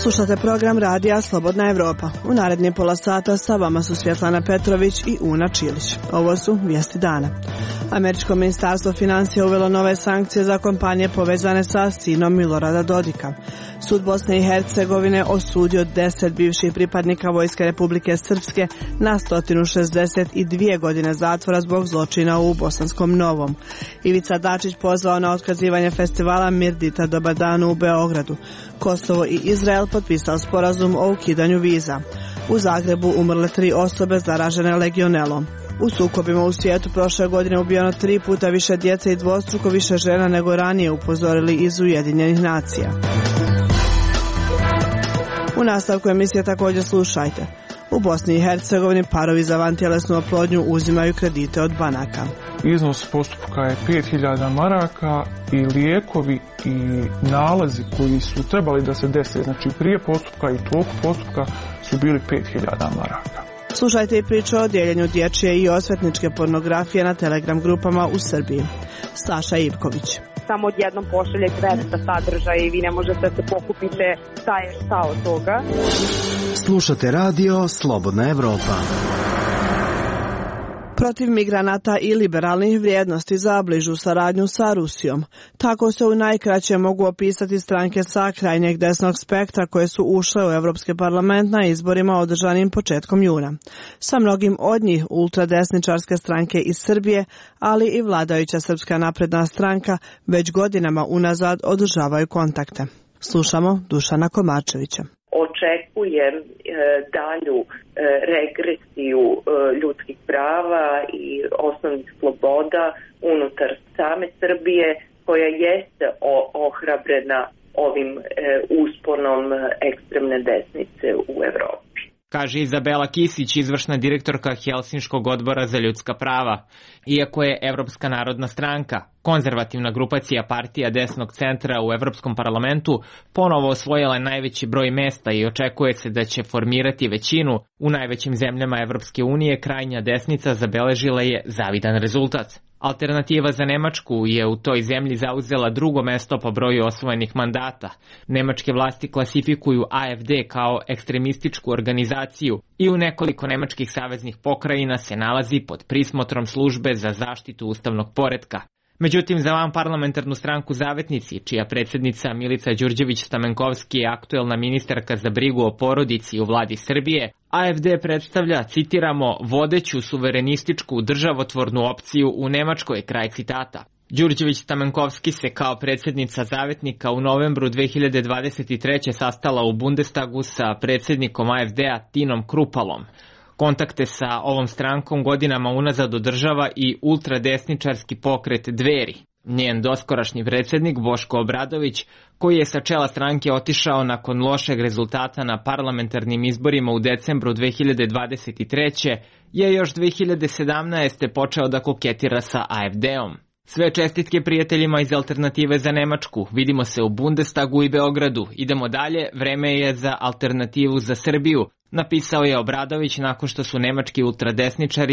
Slušate program radija Slobodna Evropa. U narednih pola sata sa vama su Svjetlana Petrović i Una Čilić. Ovo su vijesti dana. Američko ministarstvo financija uvelo nove sankcije za kompanije povezane sa sinom Milorada Dodika. Sud Bosne i Hercegovine osudio 10 bivših pripadnika Vojske Republike Srpske na 162 godine zatvora zbog zločina u Bosanskom Novom. Ivica Dačić pozvao na otkazivanje festivala Mirdita Dobar dan u Beogradu. Kosovo i Izrael potpisao sporazum o ukidanju viza. U Zagrebu umrle 3 osobe zaražene legionelom. U sukobima u svijetu prošle godine ubijeno 3 puta više djece i dvostruko više žena nego ranije, upozorili iz Ujedinjenih nacija. U nastavku emisije također slušajte. U Bosni i Hercegovini parovi za vantjelesnu oplodnju uzimaju kredite od banaka. Iznos postupka je 5000 maraka i lijekovi i nalazi koji su trebali da se dese, znači prije postupka i toku postupka, su bili 5000 maraka. Slušajte i priču o dijeljenju dječje i osvetničke pornografije na Telegram grupama u Srbiji. Saša Ivković. Samo odjednom pošalje 200 sadržaja i vi ne možete da se pokupite šta od toga. Slušate radio Slobodna Evropa. Protiv migranata i liberalnih vrijednosti za bližu saradnju sa Rusijom. Tako se u najkraće mogu opisati stranke sa krajnjeg desnog spektra koje su ušle u Evropski parlament na izborima održanim početkom juna. Sa mnogim od njih ultradesničarske stranke iz Srbije, ali i vladajuća Srpska napredna stranka već godinama unazad održavaju kontakte. Slušamo Dušana Komarčevića. Očekujem dalju regresiju ljudskih prava i osnovnih sloboda unutar same Srbije, koja jeste ohrabrena ovim usponom ekstremne desnice u Evropi. Kaže Izabela Kisić, izvršna direktorka Helsinškog odbora za ljudska prava. Iako je Evropska narodna stranka, konzervativna grupacija partija desnog centra u Evropskom parlamentu, ponovo osvojila najveći broj mesta i očekuje se da će formirati većinu u najvećim zemljama Evropske unije, krajnja desnica zabeležila je zavidan rezultat. Alternativa za Nemačku je u toj zemlji zauzela drugo mesto po broju osvojenih mandata. Nemačke vlasti klasifikuju AfD kao ekstremističku organizaciju i u nekoliko nemačkih saveznih pokrajina se nalazi pod prismotrom službe za zaštitu ustavnog poretka. Međutim, za vanparlamentarnu stranku Zavetnici, čija predsjednica Milica Đurđević-Stamenkovski je aktuelna ministarka za brigu o porodici u vladi Srbije, AfD predstavlja, citiramo, vodeću suverenističku državotvornu opciju u Nemačkoj, kraj citata. Đurđević-Stamenkovski se kao predsjednica Zavetnika u novembru 2023. sastala u Bundestagu sa predsjednikom AfD-a Tinom Krupalom. Kontakte sa ovom strankom godinama unazad održava i ultradesničarski pokret Dveri. Njen doskorašnji predsjednik Boško Obradović, koji je sa čela stranke otišao nakon lošeg rezultata na parlamentarnim izborima u decembru 2023. je još 2017. počeo da koketira sa AfD-om. Sve čestitke prijateljima iz Alternative za Nemačku. Vidimo se u Bundestagu i Beogradu. Idemo dalje, vreme je za Alternativu za Srbiju, napisao je Obradović nakon što su nemački ultradesničari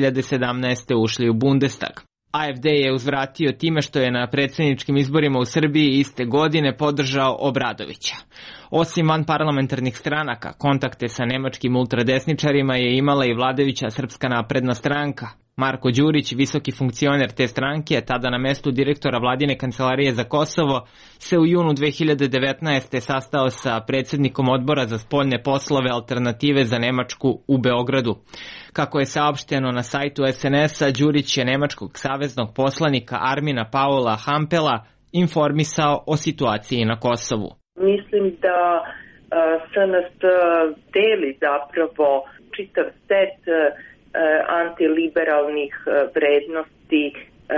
2017. ušli u Bundestag. AfD je uzvratio time što je na predsjedničkim izborima u Srbiji iste godine podržao Obradovića. Osim vanparlamentarnih stranaka, kontakte sa nemačkim ultradesničarima je imala i vladajuća Srpska napredna stranka. Marko Đurić, visoki funkcioner te stranke, tada na mestu direktora vladine kancelarije za Kosovo, se u junu 2019. sastao sa predsjednikom odbora za spoljne poslove Alternative za Nemačku u Beogradu. Kako je saopšteno na sajtu SNS-a, Đurić je nemačkog saveznog poslanika Armina Paula Hampela informisao o situaciji na Kosovu. Mislim da SNS deli zapravo čitav set antiliberalnih vrednosti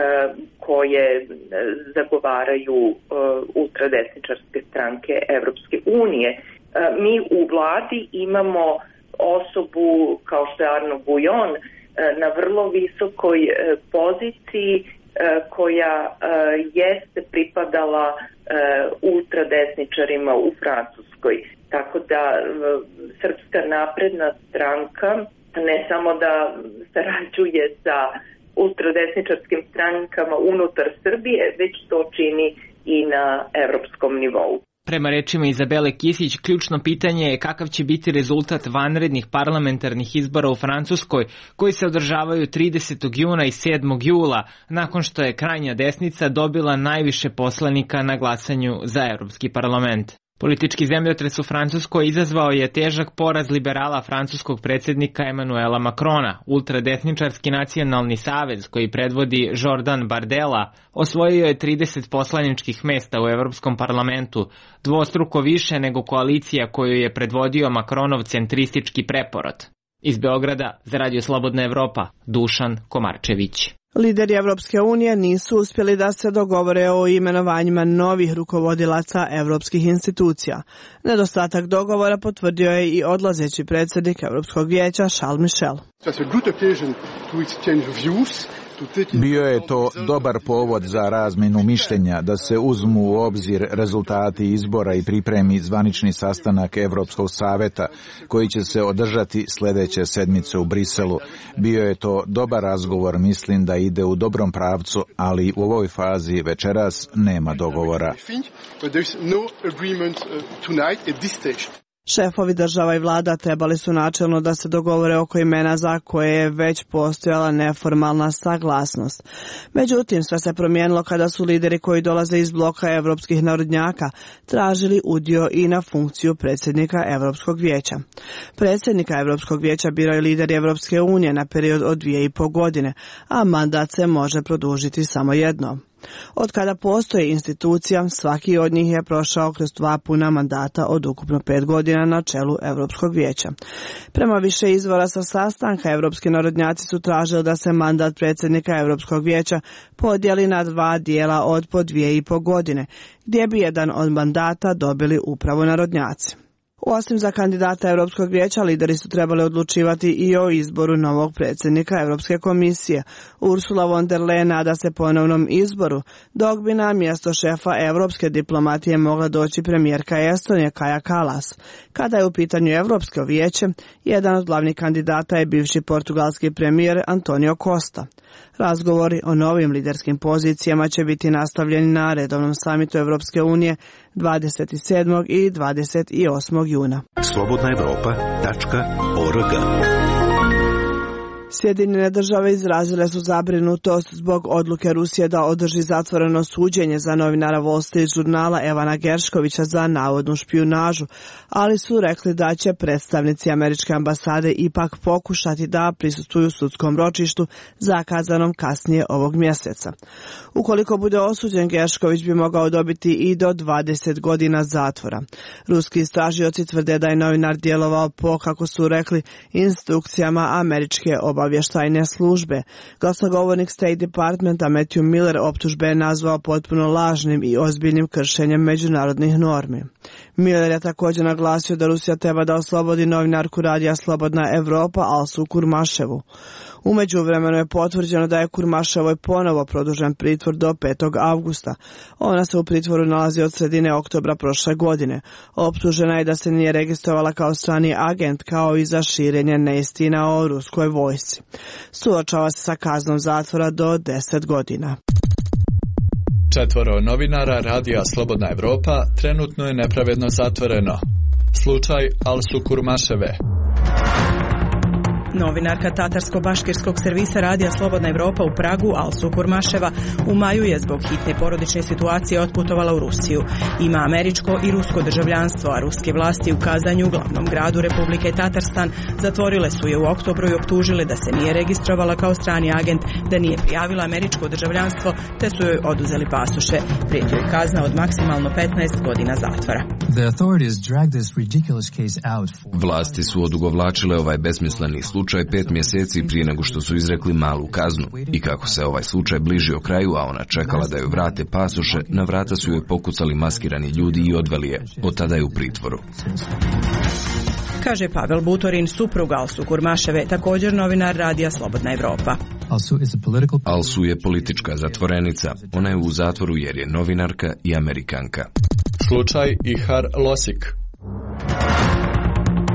koje zagovaraju ultradesničarske stranke Evropske unije. Mi u vladi imamo osobu kao što je Arno Bujon na vrlo visokoj poziciji koja jeste pripadala ultradesničarima u Francuskoj. Tako da Srpska napredna stranka ne samo da sarađuje sa ultradesničarskim strankama unutar Srbije, već to čini i na evropskom nivou. Prema rečima Izabele Kisić, ključno pitanje je kakav će biti rezultat vanrednih parlamentarnih izbora u Francuskoj, koji se održavaju 30. juna i 7. jula, nakon što je krajnja desnica dobila najviše poslanika na glasanju za Evropski parlament. Politički zemljotres u Francuskoj izazvao je težak poraz liberala francuskog predsjednika Emmanuela Macrona. Ultradesničarski nacionalni savez, koji predvodi Jordan Bardella, osvojio je 30 poslaničkih mesta u Evropskom parlamentu, dvostruko više nego koalicija koju je predvodio Macronov centristički preporod. Iz Beograda za Radio Slobodna Evropa, Dušan Komarčević. Lideri Evropske unije nisu uspjeli da se dogovore o imenovanjima novih rukovodilaca evropskih institucija. Nedostatak dogovora potvrdio je i odlazeći predsjednik Europskog vijeća Charles Michel. Bio je to dobar povod za razmjenu mišljenja, da se uzmu u obzir rezultati izbora i pripremi zvanični sastanak Evropskog saveta koji će se održati sljedeće sedmice u Briselu. Bio je to dobar razgovor, mislim da ide u dobrom pravcu, ali u ovoj fazi večeras nema dogovora. Šefovi država i vlada trebali su načelno da se dogovore oko imena za koje je već postojala neformalna saglasnost. Međutim, sve se promijenilo kada su lideri koji dolaze iz bloka evropskih narodnjaka tražili udio i na funkciju predsjednika Evropskog vijeća. Predsjednika Evropskog vijeća biraju lideri Evropske unije na period od 2,5 godine, a mandat se može produžiti samo jednom. Od kada postoji institucija, svaki od njih je prošao kroz 2 puna mandata od ukupno 5 godina na čelu Evropskog vijeća. Prema više izvora sa sastanka, evropski narodnjaci su tražili da se mandat predsjednika Evropskog vijeća podijeli na 2 dijela od po 2,5 godine, gdje bi jedan od mandata dobili upravo narodnjaci. Osim za kandidata Europskog vijeća, lideri su trebali odlučivati i o izboru novog predsjednika Europske komisije. Ursula von der Leyen nada se ponovnom izboru, dok bi na mjesto šefa europske diplomatije mogla doći premijerka Estonije Kaja Kallas. Kada je u pitanju Europsko vijeće, jedan od glavnih kandidata je bivši portugalski premijer Antonio Costa. Razgovori o novim liderskim pozicijama će biti nastavljeni na redovnom samitu Evropske unije 27. i 28. juna. slobodnaevropa.org. Sjedinjene države izrazile su zabrinutost zbog odluke Rusije da održi zatvoreno suđenje za novinara Wall Street žurnala Evana Gershkovića za navodnu špijunažu, ali su rekli da će predstavnici američke ambasade ipak pokušati da prisustvuju sudskom ročištu zakazanom kasnije ovog mjeseca. Ukoliko bude osuđen, Gershković bi mogao dobiti i do 20 godina zatvora. Ruski istražioci tvrde da je novinar djelovao po, kako su rekli, instrukcijama američke obavještajne službe. Glasnogovornik State Departmenta Matthew Miller optužbe je nazvao potpuno lažnim i ozbiljnim kršenjem međunarodnih normi. Miller je također naglasio da Rusija treba da oslobodi novinarku radija Slobodna Evropa Alsu Kurmaševu. U međuvremenu je potvrđeno da je Kurmaševoj ponovo produžen pritvor do 5. avgusta. Ona se u pritvoru nalazi od sredine oktobra prošle godine. Optužena je da se nije registrovala kao strani agent, kao i za širenje neistina o ruskoj vojsci. Suočava se sa kaznom zatvora do 10 godina. 4 novinara radija Slobodna Evropa trenutno je nepravedno zatvoreno. Slučaj Alsu Kurmaševe. Novinarka tatarsko-baškirskog servisa radija Slobodna Evropa u Pragu, Alsu Kurmaševa, u maju je zbog hitne porodične situacije otputovala u Rusiju. Ima američko i rusko državljanstvo, a ruske vlasti u Kazanju, glavnom gradu Republike Tatarstan, zatvorile su je u oktobru i optužile da se nije registrovala kao strani agent, da nije prijavila američko državljanstvo, te su joj oduzeli pasoše. Prijeti joj kazna od maksimalno 15 godina zatvora. Vlasti su odugovlačile ovaj besmisleni slučaj 5 mjeseci prije nego što su izrekli malu kaznu. I kako se ovaj slučaj bližio kraju, a ona čekala da joj vrate pasoše, na vrata su joj pokucali maskirani ljudi i odveli je. Od tada je u pritvoru. Kaže Pavel Butorin, suprug Alsu Kurmaševe, također novinar radija Slobodna Evropa. Alsu je politička zatvorenica. Ona je u zatvoru jer je novinarka i Amerikanka. Slučaj Ihar Losik.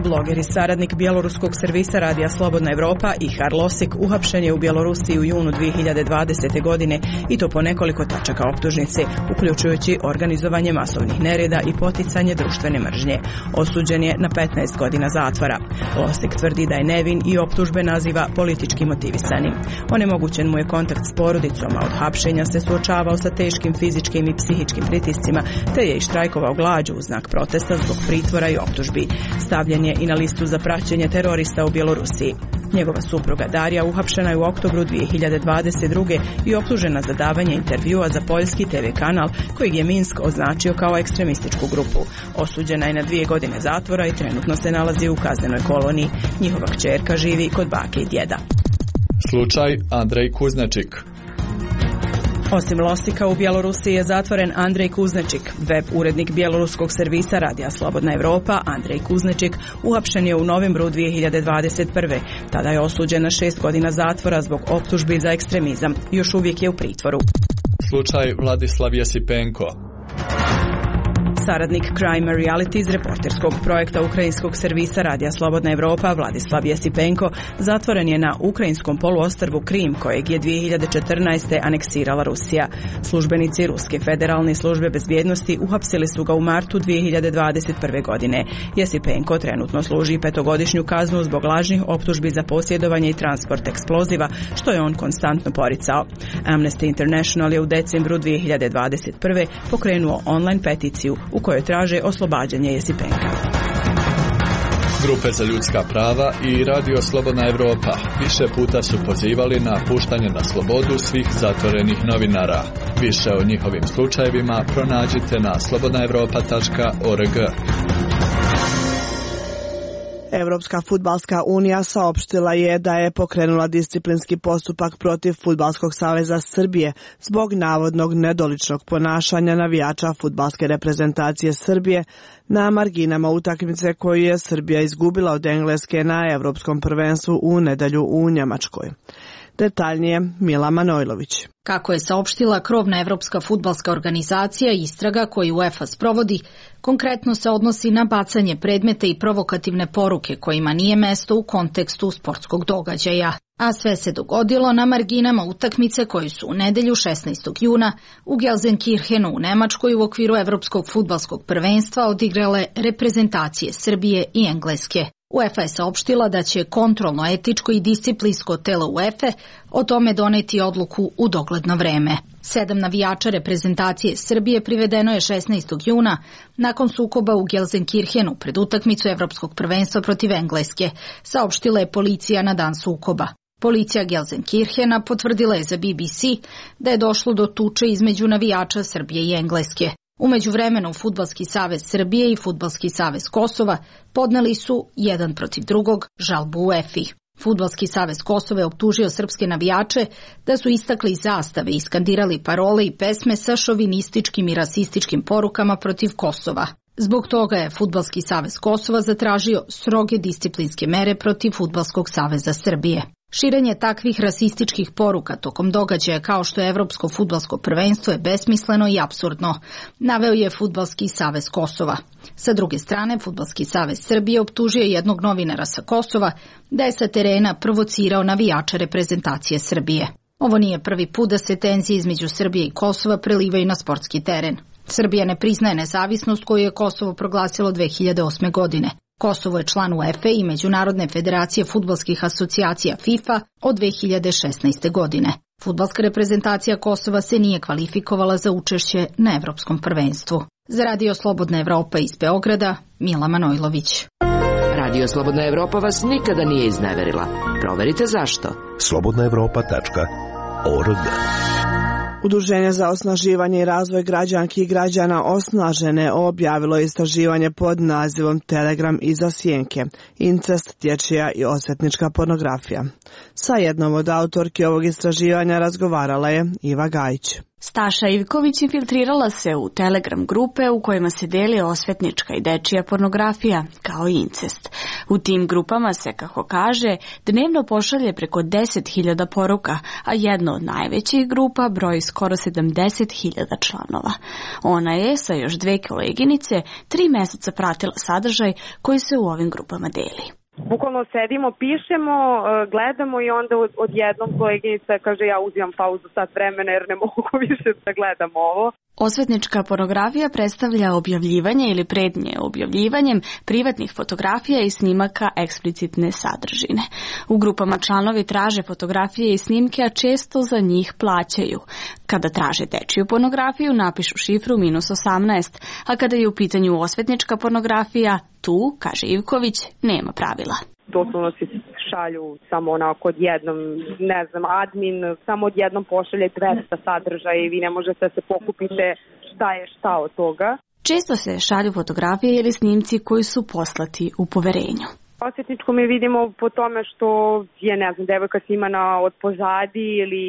Bloger i saradnik bjeloruskog servisa Radija Slobodna Evropa Ihar Losik uhapšen je u Bjelorusiji u junu 2020. godine i to po nekoliko tačaka optužnice, uključujući organizovanje masovnih nereda i poticanje društvene mržnje. Osuđen je na 15 godina zatvora. Losik tvrdi da je nevin i optužbe naziva politički motivisanim. Onemogućen mu je kontakt s porodicom, a od hapšenja se suočavao sa teškim fizičkim i psihičkim pritiscima, te je i štrajkovao glađu u znak protesta zbog pritvora i optužbi. Stavljen je i na listu za praćenje terorista u Bjelorusiji. Njegova supruga Darija uhapšena je u oktobru 2022. i optužena za davanje intervjua za poljski TV kanal kojeg je Minsk označio kao ekstremističku grupu. Osuđena je na 2 godine zatvora i trenutno se nalazi u kaznenoj koloniji. Njihova kćerka živi kod bake i djeda. Slučaj Andrej Kuznačik. Osim Losika, u Bjelorusiji je zatvoren Andrej Kuznačik. Web urednik bjeloruskog servisa Radija Slobodna Evropa, Andrej Kuznačik, uhapšen je u novembru 2021. Tada je osuđen na 6 godina zatvora zbog optužbi za ekstremizam. Još uvijek je u pritvoru. Slučaj Vladislav Jesipenko. Saradnik Crime Reality iz reporterskog projekta ukrajinskog servisa Radija Slobodna Evropa Vladislav Jesipenko zatvoren je na ukrajinskom poluostrvu Krim, kojeg je 2014. aneksirala Rusija. Službenici Ruske federalne službe bezbjednosti uhapsili su ga u martu 2021. godine. Jesipenko trenutno služi 5-godišnju kaznu zbog lažnih optužbi za posjedovanje i transport eksploziva, što je on konstantno poricao. Amnesty International je u decembru 2021. pokrenuo online peticiju u kojoj traže oslobađanje Jesipenka. Grupe za ljudska prava i Radio Slobodna Evropa više puta su pozivali na puštanje na slobodu svih zatvorenih novinara. Više o njihovim slučajevima pronađite na slobodnaevropa.org. Evropska fudbalska unija saopštila je da je pokrenula disciplinski postupak protiv Fudbalskog saveza Srbije zbog navodnog nedoličnog ponašanja navijača fudbalske reprezentacije Srbije na marginama utakmice koju je Srbija izgubila od Engleske na Evropskom prvenstvu u nedjelju u Njemačkoj. Detaljnije Mila Manojlović. Kako je saopštila krovna Evropska fudbalska organizacija, istraga koju UEFA sprovodi konkretno se odnosi na bacanje predmeta i provokativne poruke kojima nije mesto u kontekstu sportskog događaja. A sve se dogodilo na marginama utakmice koji su u nedjelju 16. juna u Gelsenkirchenu u Nemačkoj u okviru Evropskog fudbalskog prvenstva odigrale reprezentacije Srbije i Engleske. UEFA je saopštila da će kontrolno, etičko i disciplinsko telo UEFA o tome doneti odluku u dogledno vreme. 7 navijača reprezentacije Srbije privedeno je 16. juna nakon sukoba u Gelsenkirchenu pred utakmicu Evropskog prvenstva protiv Engleske, saopštila je policija na dan sukoba. Policija Gelsenkirchena potvrdila je za BBC da je došlo do tuče između navijača Srbije i Engleske. U međuvremenu Fudbalski savez Srbije i Fudbalski savez Kosova podneli su jedan protiv drugog žalbu UEFA-i. Fudbalski savez Kosova je optužio srpske navijače da su istakli zastave i skandirali parole i pesme sa šovinističkim i rasističkim porukama protiv Kosova. Zbog toga je Fudbalski savez Kosova zatražio stroge disciplinske mere protiv Fudbalskog saveza Srbije. Širenje takvih rasističkih poruka tokom događaja kao što je Evropsko fudbalsko prvenstvo je besmisleno i apsurdno, naveo je Fudbalski savez Kosova. Sa druge strane, Fudbalski savez Srbije optužio jednog novinara sa Kosova da je sa terena provocirao navijača reprezentacije Srbije. Ovo nije prvi put da se tenzije između Srbije i Kosova prelivaju na sportski teren. Srbija ne priznaje nezavisnost koju je Kosovo proglasilo 2008. godine. Kosovo je član UEFA i Međunarodne federacije fudbalskih asocijacija FIFA od 2016. godine. Fudbalska reprezentacija Kosova se nije kvalifikovala za učešće na Evropskom prvenstvu. Za Radio Slobodna Evropa iz Beograda, Mila Manojlović. Radio Slobodna Evropa vas nikada nije izneverila. Proverite zašto. slobodnaevropa.org. Udruženje za osnaživanje i razvoj građanki i građana Osnažene objavilo istraživanje pod nazivom Telegram iza sjenke, incest, dječja i osvetnička pornografija. Sa jednom od autorki ovog istraživanja razgovarala je Iva Gajić. Staša Ivković infiltrirala se u Telegram grupe u kojima se deli osvetnička i dečija pornografija, kao i incest. U tim grupama se, kako kaže, dnevno pošalje preko 10.000 poruka, a jedna od najvećih grupa broji skoro 70.000 članova. Ona je, sa još 2 koleginice, 3 meseca pratila sadržaj koji se u ovim grupama deli. Bukvalno sedimo, pišemo, gledamo i onda odjednom koleginica kaže ja uzimam pauzu sat vremena jer ne mogu više da gledam ovo. Osvetnička pornografija predstavlja objavljivanje ili prednje objavljivanjem privatnih fotografija i snimaka eksplicitne sadržine. U grupama članovi traže fotografije i snimke, a često za njih plaćaju. Kada traže dečiju pornografiju, napišu šifru -18, a kada je u pitanju osvetnička pornografija, tu, kaže Ivković, nema pravila. Doslovno se šalju samo onako odjednom, ne znam, admin samo odjednom pošalje 200 sadržaja i vi ne možete da se pokupite šta je šta od toga. Često se šalju fotografije ili snimci koji su poslati u poverenju. Osvetničko mi vidimo po tome što je, ne znam, devojka snimana od pozadi ili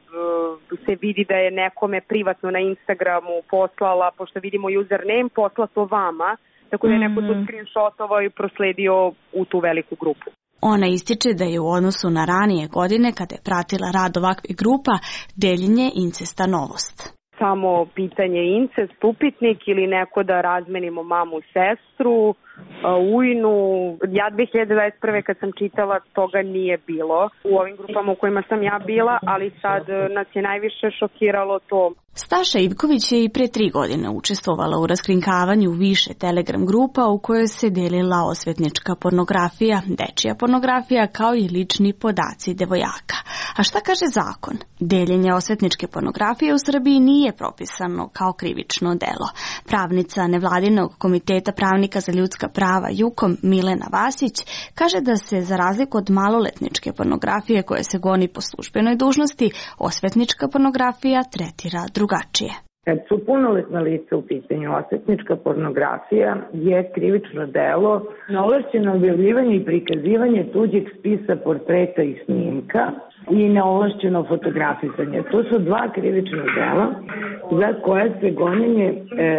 se vidi da je nekome privatno na Instagramu poslala, pošto vidimo username, poslato vama, tako da je neko to screenshotovao i prosledio u tu veliku grupu. Ona ističe da je u odnosu na ranije godine, kada je pratila rad ovakvih grupa, deljenje incesta novost. Samo pitanje incest, upitnik ili neko da razmenimo mamu, sestru, ujnu. Ja 2021. kad sam čitala toga nije bilo u ovim grupama u kojima sam ja bila, ali sad nas je najviše šokiralo to. Staša Ivković je i pre 3 godine učestvovala u raskrinkavanju više Telegram grupa u kojoj se delila osvetnička pornografija, dečija pornografija kao i lični podaci devojaka. A šta kaže zakon? Deljenje osvetničke pornografije u Srbiji nije propisano kao krivično delo. Pravnica Nevladinog komiteta pravnika za ljudska prava JUKOM Milena Vasić kaže da se za razliku od maloletničke pornografije koje se goni po službenoj dužnosti, osvetnička pornografija tretira drugačije. Kad su punoletna lica u pitanju, osvetnička pornografija je krivično delo, neovlašćeno objavljivanje i prikazivanje tuđeg spisa portreta i snimka i neovlašćeno fotografisanje. To su 2 krivična dela za koje se gonjenje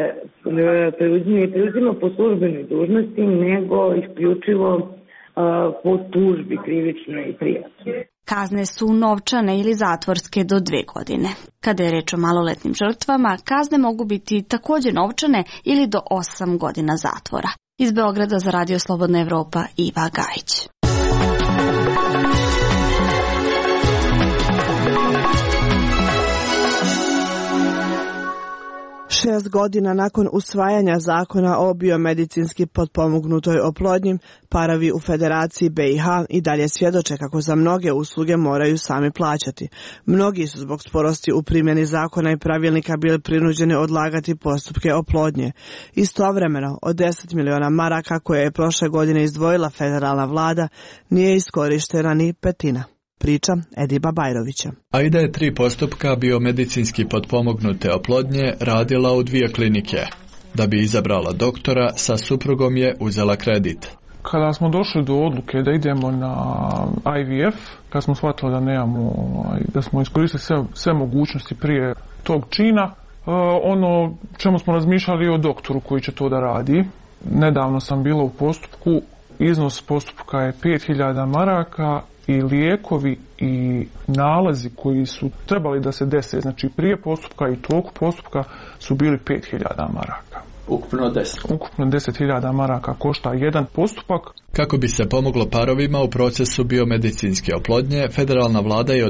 preuzima po službenoj dužnosti, nego isključivo po tužbi krivičnoj i privatnoj. Kazne su novčane ili zatvorske do 2 godine. Kada je reč o maloletnim žrtvama, kazne mogu biti također novčane ili do 8 godina zatvora. Iz Beograda za Radio Slobodna Evropa, Iva Gajić. Šest godina nakon usvajanja zakona o biomedicinski potpomognutoj oplodnji, parovi u Federaciji BiH i dalje svjedoče kako za mnoge usluge moraju sami plaćati. Mnogi su zbog sporosti u primjeni zakona i pravilnika bili prinuđeni odlagati postupke oplodnje. Istovremeno, od 10 miliona maraka koje je prošle godine izdvojila federalna vlada, nije iskorištena ni petina. Priča Ediba Bajrovića. Aida je 3 postupka biomedicinski potpomognute oplodnje radila u 2 klinike. Da bi izabrala doktora, sa suprugom je uzela kredit. Kada smo došli do odluke da idemo na IVF, kad smo shvatili da nemamo, da smo iskoristili sve mogućnosti prije tog čina, ono čemu smo razmišljali o doktoru koji će to da radi. Nedavno sam bila u postupku, iznos postupka je 5.000 maraka i lijekovi i nalazi koji su trebali da se dese, znači prije postupka i toku postupka su bili 5.000 maraka. Ukupno 10. Ukupno 10.000 maraka košta jedan postupak. Kako bi se pomoglo parovima u procesu biomedicinske oplodnje, federalna vlada je od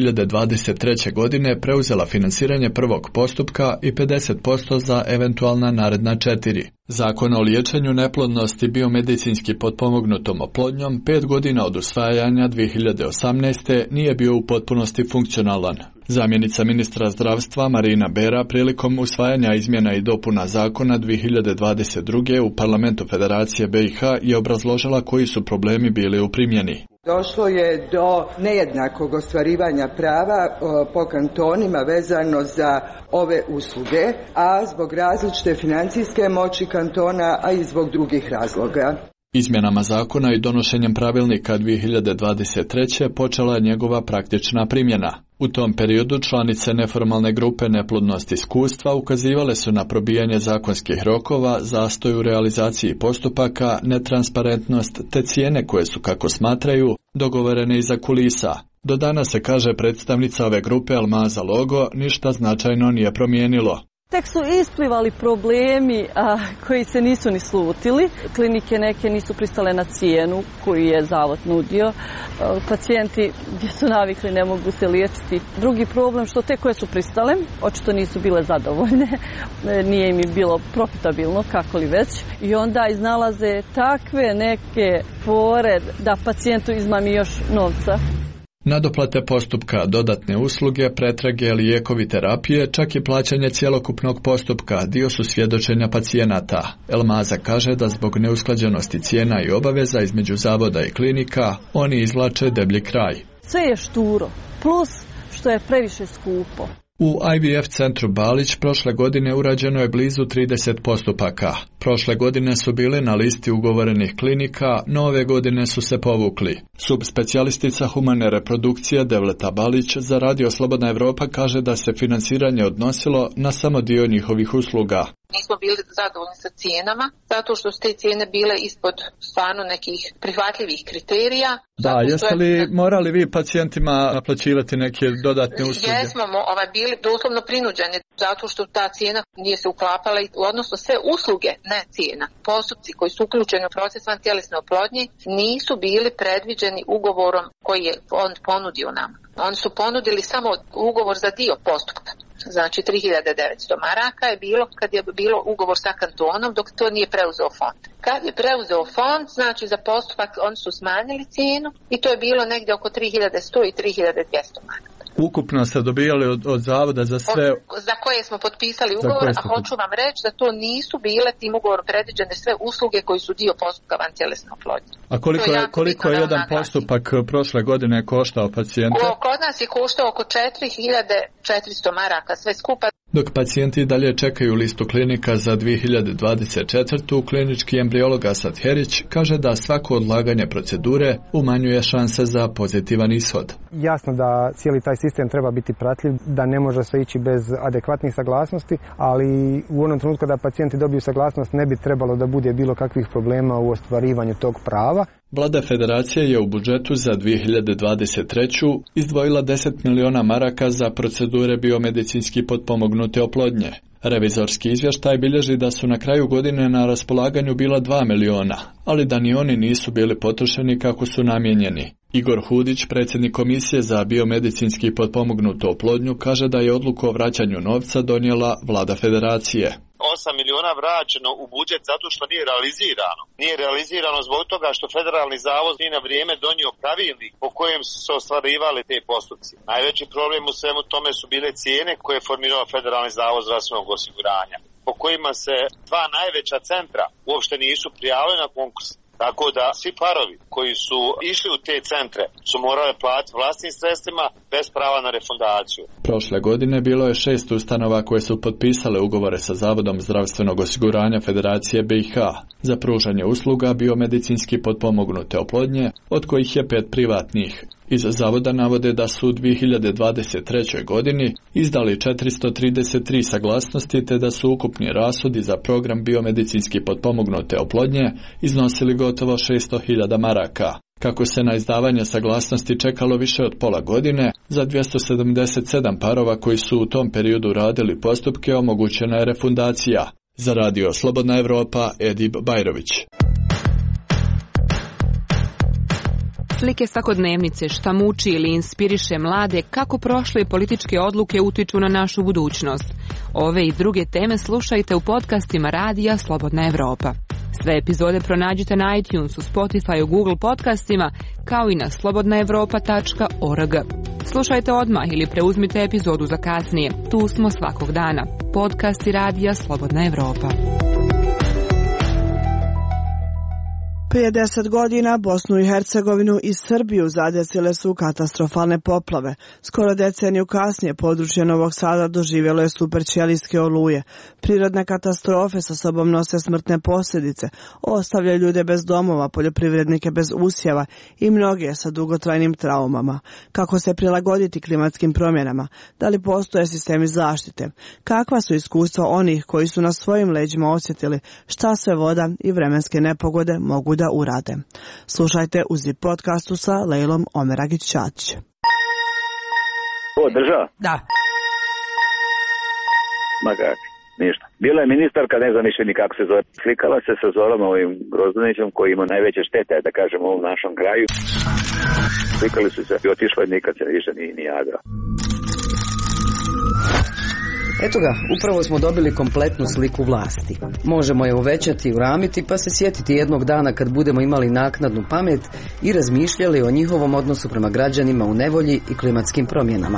2023. godine preuzela finansiranje prvog postupka i 50% za eventualna naredna 4. Zakon o liječenju neplodnosti biomedicinski potpomognutom oplodnjom 5 godina od usvajanja 2018. nije bio u potpunosti funkcionalan. Zamjenica ministra zdravstva Marina Bera prilikom usvajanja izmjena i dopuna zakona 2022. u Parlamentu Federacije BiH je obrazložila koji su problemi bili u primjeni. Došlo je do nejednakog ostvarivanja prava po kantonima vezano za ove usluge, a zbog različite financijske moći kantona, a i zbog drugih razloga. Izmjenama zakona i donošenjem pravilnika 2023. počela je njegova praktična primjena. U tom periodu članice neformalne grupe Neplodnost iskustva ukazivale su na probijanje zakonskih rokova, zastoj u realizaciji postupaka, netransparentnost te cijene koje su, kako smatraju, dogovorene iza kulisa. Do danas, se kaže predstavnica ove grupe Almaza Logo, ništa značajno nije promijenilo. Tek su isplivali problemi koji se nisu ni slutili. Klinike neke nisu pristale na cijenu koju je zavod nudio. Pacijenti gdje su navikli ne mogu se liječiti. Drugi problem što te koje su pristale očito nisu bile zadovoljne. Nije im bilo profitabilno, kako li već. I onda iznalaze takve neke fore da pacijentu izmami još novca. Nadoplate postupka, dodatne usluge, pretrage, lijekovi, terapije, čak i plaćanje cjelokupnog postupka dio su svjedočenja pacijenata. Elmaza kaže da zbog neusklađenosti cijena i obaveza između zavoda i klinika, oni izvlače deblji kraj. Sve je šturo, plus što je previše skupo. U IVF centru Balić prošle godine urađeno je blizu 30 postupaka. Prošle godine su bili na listi ugovorenih klinika, no ove godine su se povukli. Subspecijalistica humane reprodukcije Devleta Balić za Radio Slobodna Evropa kaže da se financiranje odnosilo na samo dio njihovih usluga. Nismo bili zadovoljni sa cijenama, zato što su te cijene bile ispod stvarno nekih prihvatljivih kriterija. Da, jeste li morali vi pacijentima naplaćivati neke dodatne usluge? Jesmo bili doslovno prinuđeni, zato što ta cijena nije se uklapala, odnosno sve usluge, ne cijena. Postupci koji su uključeni u proces vantjelesne oplodnje nisu bili predviđeni ugovorom koji je on ponudio nam. Oni su ponudili samo ugovor za dio postupka. Znači 3.900 maraka je bilo kad je bilo ugovor sa kantonom, dok to nije preuzeo fond. Kad je preuzeo fond, znači za postupak oni su smanjili cijenu i to je bilo negdje oko 3.100 i 3.200 maraka. Ukupno ste dobijali od zavoda za sve... Za koje smo potpisali ugovor, a hoću vam reći da to nisu bile tim ugovorom predviđene sve usluge koji su dio postupka vantjelesne oplodnje. A koliko je jedan postupak prošle godine koštao pacijente? Kod nas je koštao oko 4.400 maraka, sve skupa. Dok pacijenti dalje čekaju listu klinika za 2024. klinički embriolog Asad Herić kaže da svako odlaganje procedure umanjuje šanse za pozitivan ishod. Jasno da cijeli taj sistem treba biti pratljiv, da ne može se ići bez adekvatnih saglasnosti, ali u onom trenutku da pacijenti dobiju saglasnost ne bi trebalo da bude bilo kakvih problema u ostvarivanju tog prava. Vlada Federacije je u budžetu za 2023. izdvojila 10 miliona maraka za procedure biomedicinski potpomognute oplodnje. Revizorski izvještaj bilježi da su na kraju godine na raspolaganju bila 2 miliona, ali da ni oni nisu bili potrošeni kako su namijenjeni. Igor Hudić, predsjednik Komisije za biomedicinski potpomognutu oplodnju, kaže da je odluku o vraćanju novca donijela Vlada Federacije. 8 miliona vraćeno u budžet zato što nije realizirano. Nije realizirano zbog toga što Federalni zavod nije na vrijeme donio pravilnik po kojem su se ostvarivali te postupci. Najveći problem u svemu tome su bile cijene koje je formirao Federalni zavod zdravstvenog osiguranja, po kojima se dva najveća centra uopšte nisu prijavili na konkurs. Tako da svi parovi koji su išli u te centre su morali platiti vlastnim sredstvima bez prava na refundaciju. Prošle godine bilo je 6 ustanova koje su potpisale ugovore sa Zavodom zdravstvenog osiguranja Federacije BiH za pružanje usluga biomedicinski potpomognute oplodnje, od kojih je 5 privatnih. Iz zavoda navode da su u 2023. godini izdali 433 saglasnosti te da su ukupni rashodi za program biomedicinski potpomognute oplodnje iznosili gotovo 600.000 maraka. Kako se na izdavanje saglasnosti čekalo više od pola godine, za 277 parova koji su u tom periodu radili postupke omogućena je refundacija. Za Radio Slobodna Evropa, Edib Bajrović. Slike svakodnevnice, šta muči ili inspiriše mlade, kako prošle političke odluke utiču na našu budućnost. Ove i druge teme slušajte u podcastima Radija Slobodna Evropa. Sve epizode pronađite na iTunesu, Spotifyu, Google podcastima, kao i na slobodnaevropa.org. Slušajte odmah ili preuzmite epizodu za kasnije. Tu smo svakog dana. Podcasti Radija Slobodna Evropa. Prije 10 godina Bosnu i Hercegovinu i Srbiju zadesile su katastrofalne poplave. Skoro deceniju kasnije područje Novog Sada doživjelo je superćelijske oluje. Prirodne katastrofe sa sobom nose smrtne posljedice, ostavljaju ljude bez domova, poljoprivrednike bez usjeva i mnoge sa dugotrajnim traumama. Kako se prilagoditi klimatskim promjenama? Da li postoje sistemi zaštite? Kakva su iskustva onih koji su na svojim leđima osjetili šta sve voda i vremenske nepogode mogu da urade? Slušajte u ZIP podcastu sa Lejlom Omeragić-Ćatić. Ko država? Da. Ma kak, ništa. Bila je ministarka, ne znam više ni kako se zove. Slikala se sa Zorom ovim Grozdanićem koji ima najveće štete, da kažem, u ovom našem kraju. Slikali su se i otišla i nikad se više ni jagra. Eto ga, upravo smo dobili kompletnu sliku vlasti. Možemo je uvećati i uramiti pa se sjetiti jednog dana kad budemo imali naknadnu pamet i razmišljali o njihovom odnosu prema građanima u nevolji i klimatskim promjenama.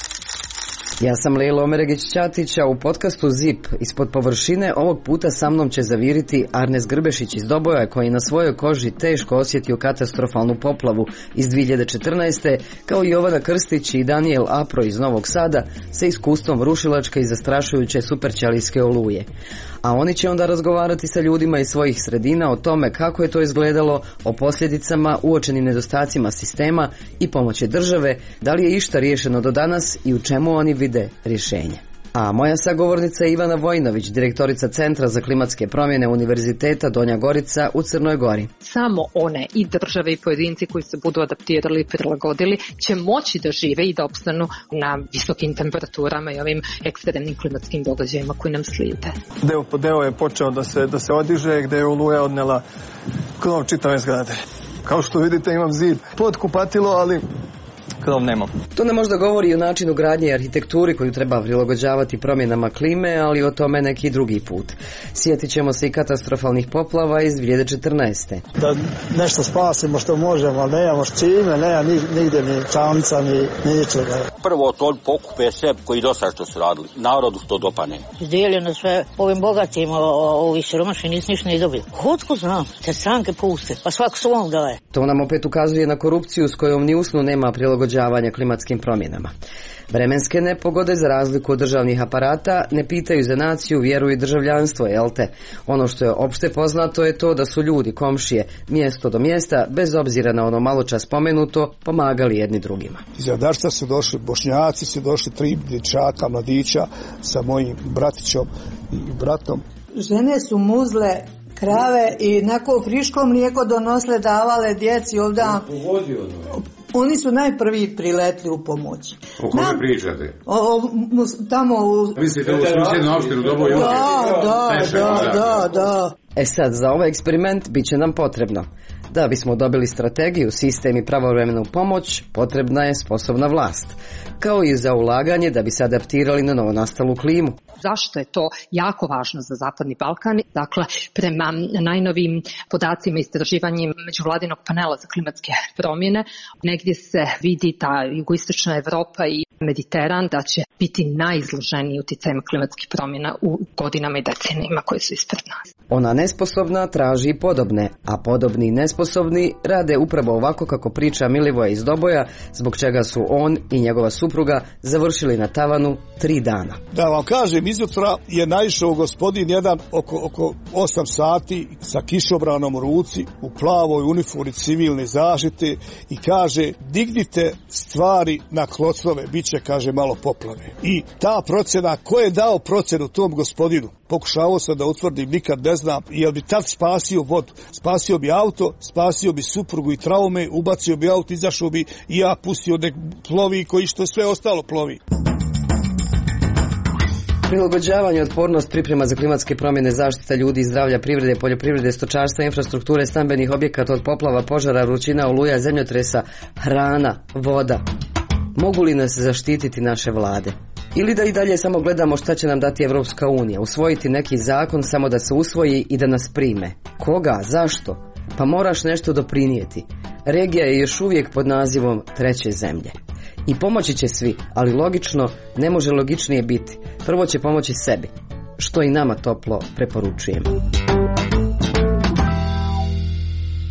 Ja sam Lejla Omeragić-Ćatić, a u podcastu ZIP ispod površine ovog puta sa mnom će zaviriti Arnes Grbešić iz Doboja, koji na svojoj koži teško osjetio katastrofalnu poplavu iz 2014. kao i Jovana Krstić i Daniel Apro iz Novog Sada sa iskustvom rušilačke i zastrašujuće superćelijske oluje. A oni će onda razgovarati sa ljudima iz svojih sredina o tome kako je to izgledalo, o posljedicama, uočenim nedostacima sistema i pomoći države, da li je išta riješeno do danas i u čemu oni vide rješenje. A moja sagovornica je Ivana Vojnović, direktorica Centra za klimatske promjene Univerziteta Donja Gorica u Crnoj Gori. Samo one i države i pojedinci koji se budu adaptirali i prilagodili će moći da žive i da opstanu na visokim temperaturama i ovim ekstremnim klimatskim događajima koji nam slijede. Deo po deo je počeo da se odiže, gdje je oluja odnela krov čitave zgrade. Kao što vidite, imam zid pod kupatilo, ali krov nemam. To nam možda govori o načinu gradnje i arhitekturi koju treba prilagođavati promjenama klime, ali o tome neki drugi put. Sjetit ćemo se i katastrofalnih poplava iz 2014. Da nešto spasimo što možemo, ali nemamo s čime, nema nigdje ni čamca, ni ničega. Prvo to pokupe sve koji do sad što su radili. Narodu što dopane. Izdijeljeno sve ovim bogatim, ovi siromašni nisu ništa ne dobili. Otko znam, te stranke puste, pa svako svom daje. To nam opet ukazuje na korupciju s kojom ni usnu nema prilagođavanja klimatskim promjenama. Vremenske nepogode, za razliku od državnih aparata, ne pitaju za naciju, vjeru i državljanstvo, jel te? Ono što je opšte poznato je to da su ljudi, komšije, mjesto do mjesta, bez obzira na ono maločas spomenuto, pomagali jedni drugima. Iz Jadarca su došli Bošnjaci, su došli 3 dječaka, mladića sa mojim bratićom i bratom. Žene su muzle krave i nako friško mlijeko donosle, davale djeci ovdje. Oni su najprvi priletli u pomoć. O kome pričate? Tamo u... Mislite u susjednu opštinu Doboj? Da. Sad, za ovaj eksperiment bit će nam potrebno. Da bismo dobili strategiju, sistem i pravovremenu pomoć, potrebna je sposobna vlast. Kao i za ulaganje da bi se adaptirali na novonastalu klimu. Zašto je to jako važno za Zapadni Balkan? Dakle, prema najnovijim podacima istraživanjem Međuvladinog panela za klimatske promjene, negdje se vidi da jugoistočna Evropa i Mediteran da će biti najizloženiji utjecajem klimatskih promjena u godinama i decenijama koje su ispred nas. Ona nesposobna traži podobne, a podobni i nesposobni rade upravo ovako kako priča Milivoje iz Doboja, zbog čega su on i njegova supruga završili na tavanu 3 dana. Da vam kažem, izutra je naišao gospodin jedan oko 8 sati sa kišobranom u ruci, u plavoj uniformi civilne zaštite i kaže: dignite stvari na klocove, bit će, kaže, malo poplave. I ta procena, ko je dao procenu tom gospodinu? Pokušavao sam da utvrdim, nikad ne znam, jel bi tad spasio vodu, spasio bi auto, spasio bi suprugu i traume, ubacio bi auto, izašao bi i ja pustio nek plovi koji što sve ostalo plovi. Prilagođavanje, otpornost, priprema za klimatske promjene, zaštita ljudi i zdravlja, privrede, poljoprivrede, stočarstva, infrastrukture, stambenih objekata od poplava, požara, vrućina, oluja, zemljotresa, hrana, voda. Mogu li nas zaštititi naše vlade? Ili da i dalje samo gledamo šta će nam dati Evropska unija, usvojiti neki zakon samo da se usvoji i da nas prime? Koga? Zašto? Pa moraš nešto doprinijeti. Regija je još uvijek pod nazivom treće zemlje. I pomoći će svi, ali logično ne može logičnije biti. Prvo će pomoći sebi, što i nama toplo preporučujem.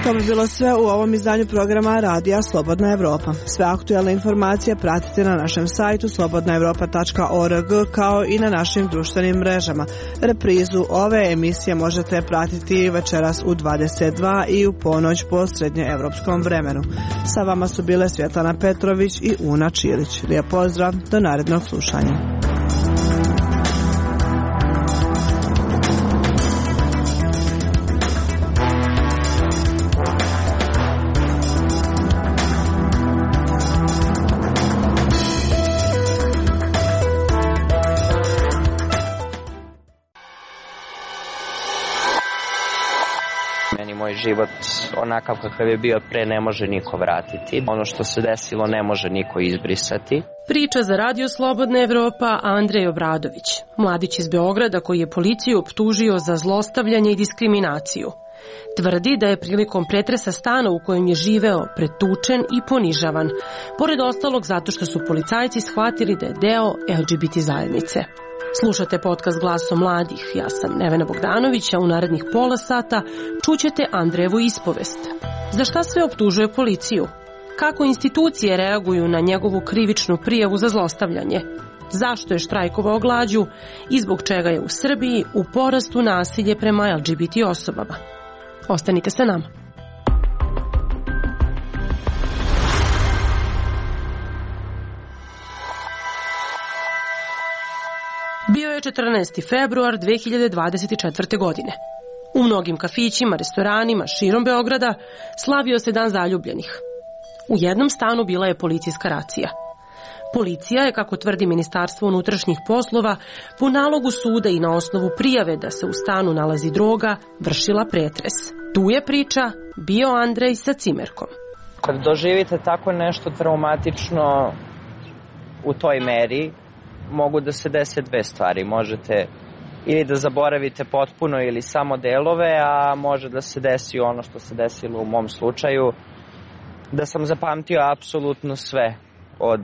To bi bilo sve u ovom izdanju programa Radija Slobodna Evropa. Sve aktuelne informacije pratite na našem sajtu slobodnaevropa.org kao i na našim društvenim mrežama. Reprizu ove emisije možete pratiti večeras u 22 i u ponoć po srednjeevropskom vremenu. Sa vama su bile Svjetlana Petrović i Una Čilić. Lijep pozdrav, do narednog slušanja. Moj život onakav kakav je bio pre ne može niko vratiti. Ono što se desilo ne može niko izbrisati. Priča za Radio Slobodna Evropa Andrej Obradović, mladić iz Beograda koji je policiju optužio za zlostavljanje i diskriminaciju. Tvrdi da je prilikom pretresa stana u kojem je živeo pretučen i ponižavan, pored ostalog zato što su policajci shvatili da je deo LGBT zajednice. Slušate podcast Glasom mladih. Ja sam Nevena Bogdanović, a u narednih pola sata čućete Andrejevu ispovest. Za šta sve optužuje policiju? Kako institucije reaguju na njegovu krivičnu prijavu za zlostavljanje? Zašto je štrajkovao glađu i zbog čega je u Srbiji u porastu nasilje prema LGBT osobama? Ostanite sa nama. Bio je 14. februar 2024. godine. U mnogim kafićima, restoranima širom Beograda slavio se Dan zaljubljenih. U jednom stanu bila je policijska racija. Policija je, kako tvrdi Ministarstvo unutrašnjih poslova, po nalogu suda i na osnovu prijave da se u stanu nalazi droga, vršila pretres. Tu je priča bio Andrej sa cimerkom. Kad doživite tako nešto traumatično u toj meri, mogu da se dese dve stvari. Možete ili da zaboravite potpuno ili samo delove, a može da se desi ono što se desilo u mom slučaju, da sam zapamtio apsolutno sve, od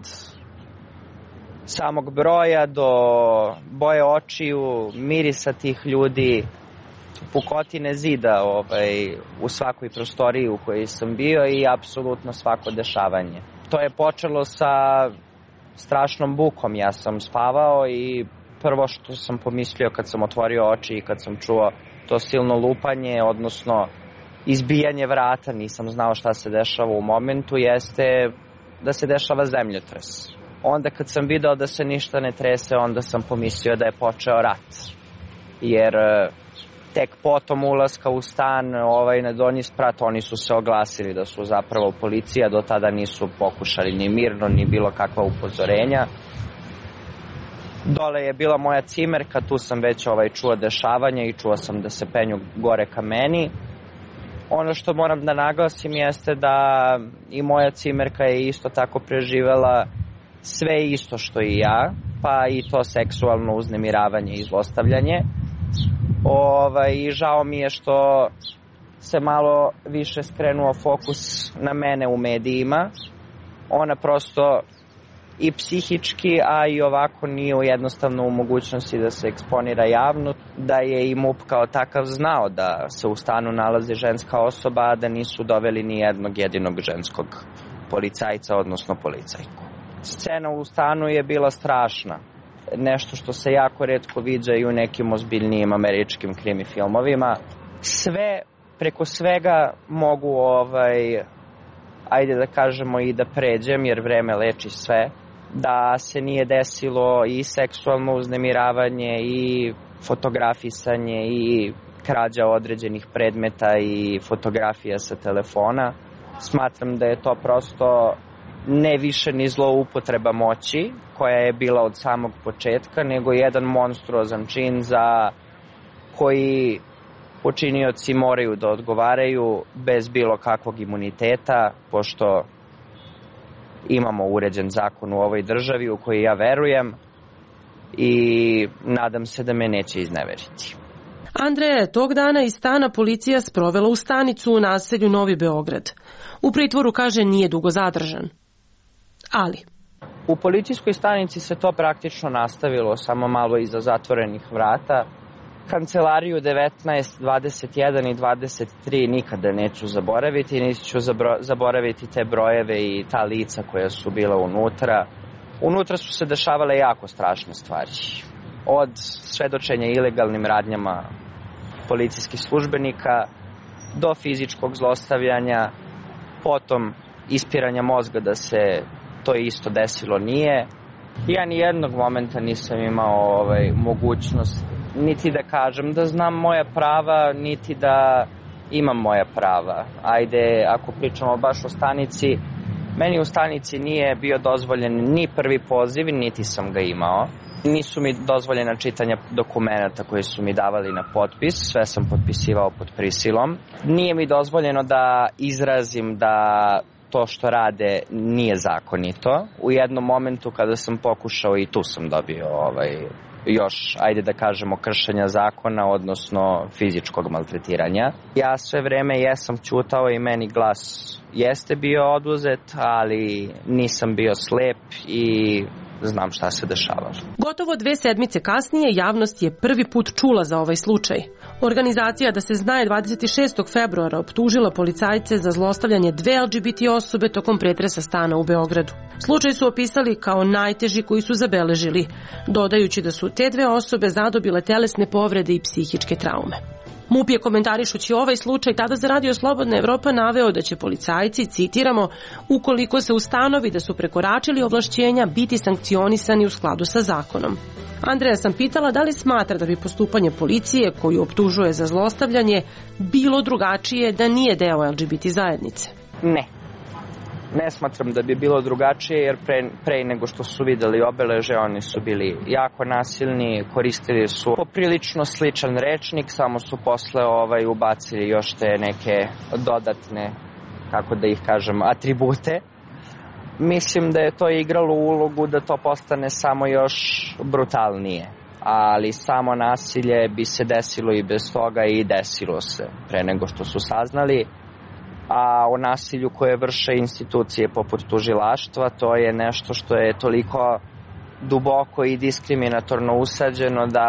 samog broja do boje očiju, mirisa tih ljudi, pukotine zida u svakoj prostoriji u kojoj sam bio i apsolutno svako dešavanje. To je počelo sa strašnom bukom. Ja sam spavao i prvo što sam pomislio kad sam otvorio oči i kad sam čuo to silno lupanje, odnosno izbijanje vrata, nisam znao šta se dešava u momentu, jeste da se dešava zemljotres. Onda kad sam video da se ništa ne trese, onda sam pomislio da je počeo rat. Jer tek potom ulaska u stan na donji sprat, oni su se oglasili da su zapravo policija, do tada nisu pokušali ni mirno, ni bilo kakva upozorenja. Dole je bila moja cimerka, tu sam već čuo dešavanja i čuo sam da se penju gore ka meni. Ono što moram da naglasim jeste da i moja cimerka je isto tako preživela sve isto što i ja, pa i to seksualno uznemiravanje i zlostavljanje. I žao mi je što se malo više skrenuo fokus na mene u medijima. Ona prosto i psihički, a i ovako nije jednostavno u mogućnosti da se eksponira javno, da je i MUP kao takav znao da se u stanu nalazi ženska osoba, a da nisu doveli ni jednog jedinog ženskog policajca, odnosno policajku. Scena u stanu je bila strašna. Nešto što se jako retko viđa i u nekim ozbiljnijim američkim krimi filmovima. Sve, preko svega mogu ajde da kažemo i da pređem, jer vreme leči sve, da se nije desilo i seksualno uznemiravanje i fotografisanje i krađa određenih predmeta i fotografija sa telefona. Smatram da je to prosto ne više ni zloupotreba moći, koja je bila od samog početka, nego jedan monstruozan čin za koji počinioci moraju da odgovaraju bez bilo kakvog imuniteta, pošto imamo uređen zakon u ovoj državi u koji ja verujem i nadam se da me neće izneveriti. Andreja je tog dana iz stana policija sprovela u stanicu u naselju Novi Beograd. U pritvoru, kaže, nije dugo zadržan. Ali u policijskoj stanici se to praktično nastavilo, samo malo iza zatvorenih vrata. Kancelariju 19, 21 i 23 nikada neću zaboraviti, niti ću zaboraviti te brojeve i ta lica koja su bila unutra. Unutra su se dešavale jako strašne stvari. Od svedočenja ilegalnim radnjama policijskih službenika do fizičkog zlostavljanja, potom ispiranja mozga da se to isto desilo nije. Ja ni jednog momenta nisam imao mogućnost niti da kažem da znam moja prava, niti da imam moja prava. Ajde, ako pričamo baš o stanici, meni u stanici nije bio dozvoljen ni prvi poziv, niti sam ga imao. Nisu mi dozvoljena čitanja dokumenata koje su mi davali na potpis, sve sam potpisivao pod prisilom. Nije mi dozvoljeno da izrazim da to što rade nije zakonito. U jednom momentu kada sam pokušao, i tu sam dobio još, ajde da kažemo, kršenja zakona, odnosno fizičkog maltretiranja. Ja sve vreme jesam ćutao i meni glas jeste bio oduzet, ali nisam bio slep i znam šta se dešavalo. Gotovo 2 sedmice kasnije javnost je prvi put čula za ovaj slučaj. Organizacija Da se zna je 26. februara optužila policajce za zlostavljanje 2 LGBT osobe tokom pretresa stana u Beogradu. Slučaj su opisali kao najteži koji su zabeležili, dodajući da su te 2 osobe zadobile telesne povrede i psihičke traume. MUP je komentarišući ovaj slučaj tada za Radio Slobodna Evropa naveo da će policajci, citiramo, ukoliko se ustanovi da su prekoračili ovlašćenja, biti sankcionisani u skladu sa zakonom. Andreja sam pitala da li smatra da bi postupanje policije, koju optužuje za zlostavljanje, bilo drugačije da nije deo LGBT zajednice. Ne. Ne smatram da bi bilo drugačije, jer pre nego što su videli obeleže, oni su bili jako nasilni, koristili su poprilično sličan rečnik, samo su posle ubacili još te neke dodatne, kako da ih kažem, atribute. Mislim da je to igralo ulogu da to postane samo još brutalnije, ali samo nasilje bi se desilo i bez toga i desilo se pre nego što su saznali. A o nasilju koje vrše institucije poput tužilaštva, to je nešto što je toliko duboko i diskriminatorno usađeno da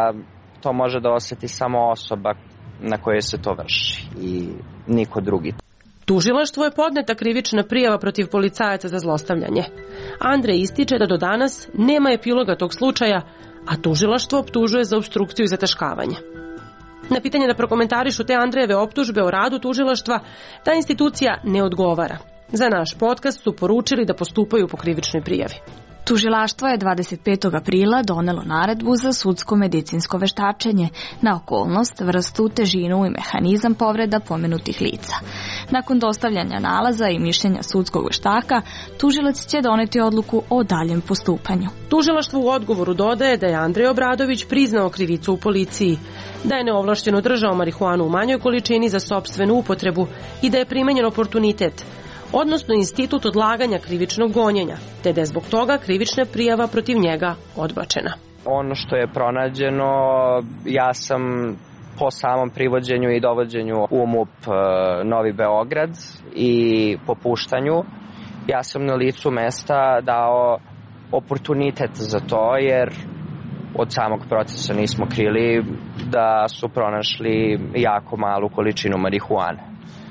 to može da osjeti samo osoba na kojoj se to vrši i niko drugi. Tužilaštvu je podneta krivična prijava protiv policajaca za zlostavljanje. Andrej ističe da do danas nema epiloga tog slučaja, a tužilaštvo optužuje za opstrukciju i zataškavanje. Na pitanje da prokomentarišu te Andrejeve optužbe o radu tužilaštva, ta institucija ne odgovara. Za naš podcast su poručili da postupaju po krivičnoj prijavi. Tužilaštvo je 25. aprila donelo naredbu za sudsko-medicinsko veštačenje na okolnost, vrstu, težinu i mehanizam povreda pomenutih lica. Nakon dostavljanja nalaza i mišljenja sudskog veštaka, tužilac će doneti odluku o daljem postupanju. Tužilaštvo u odgovoru dodaje da je Andrej Obradović priznao krivicu u policiji, da je neovlašćeno držao marihuanu u manjoj količini za sopstvenu upotrebu i da je primenjen oportunitet, odnosno institut odlaganja krivičnog gonjenja, te da je zbog toga krivična prijava protiv njega odbačena. Ono što je pronađeno, ja sam po samom privođenju i dovođenju u MUP Novi Beograd i po puštanju, ja sam na licu mesta dao oportunitet za to, jer od samog procesa nismo krili da su pronašli jako malu količinu marihuane.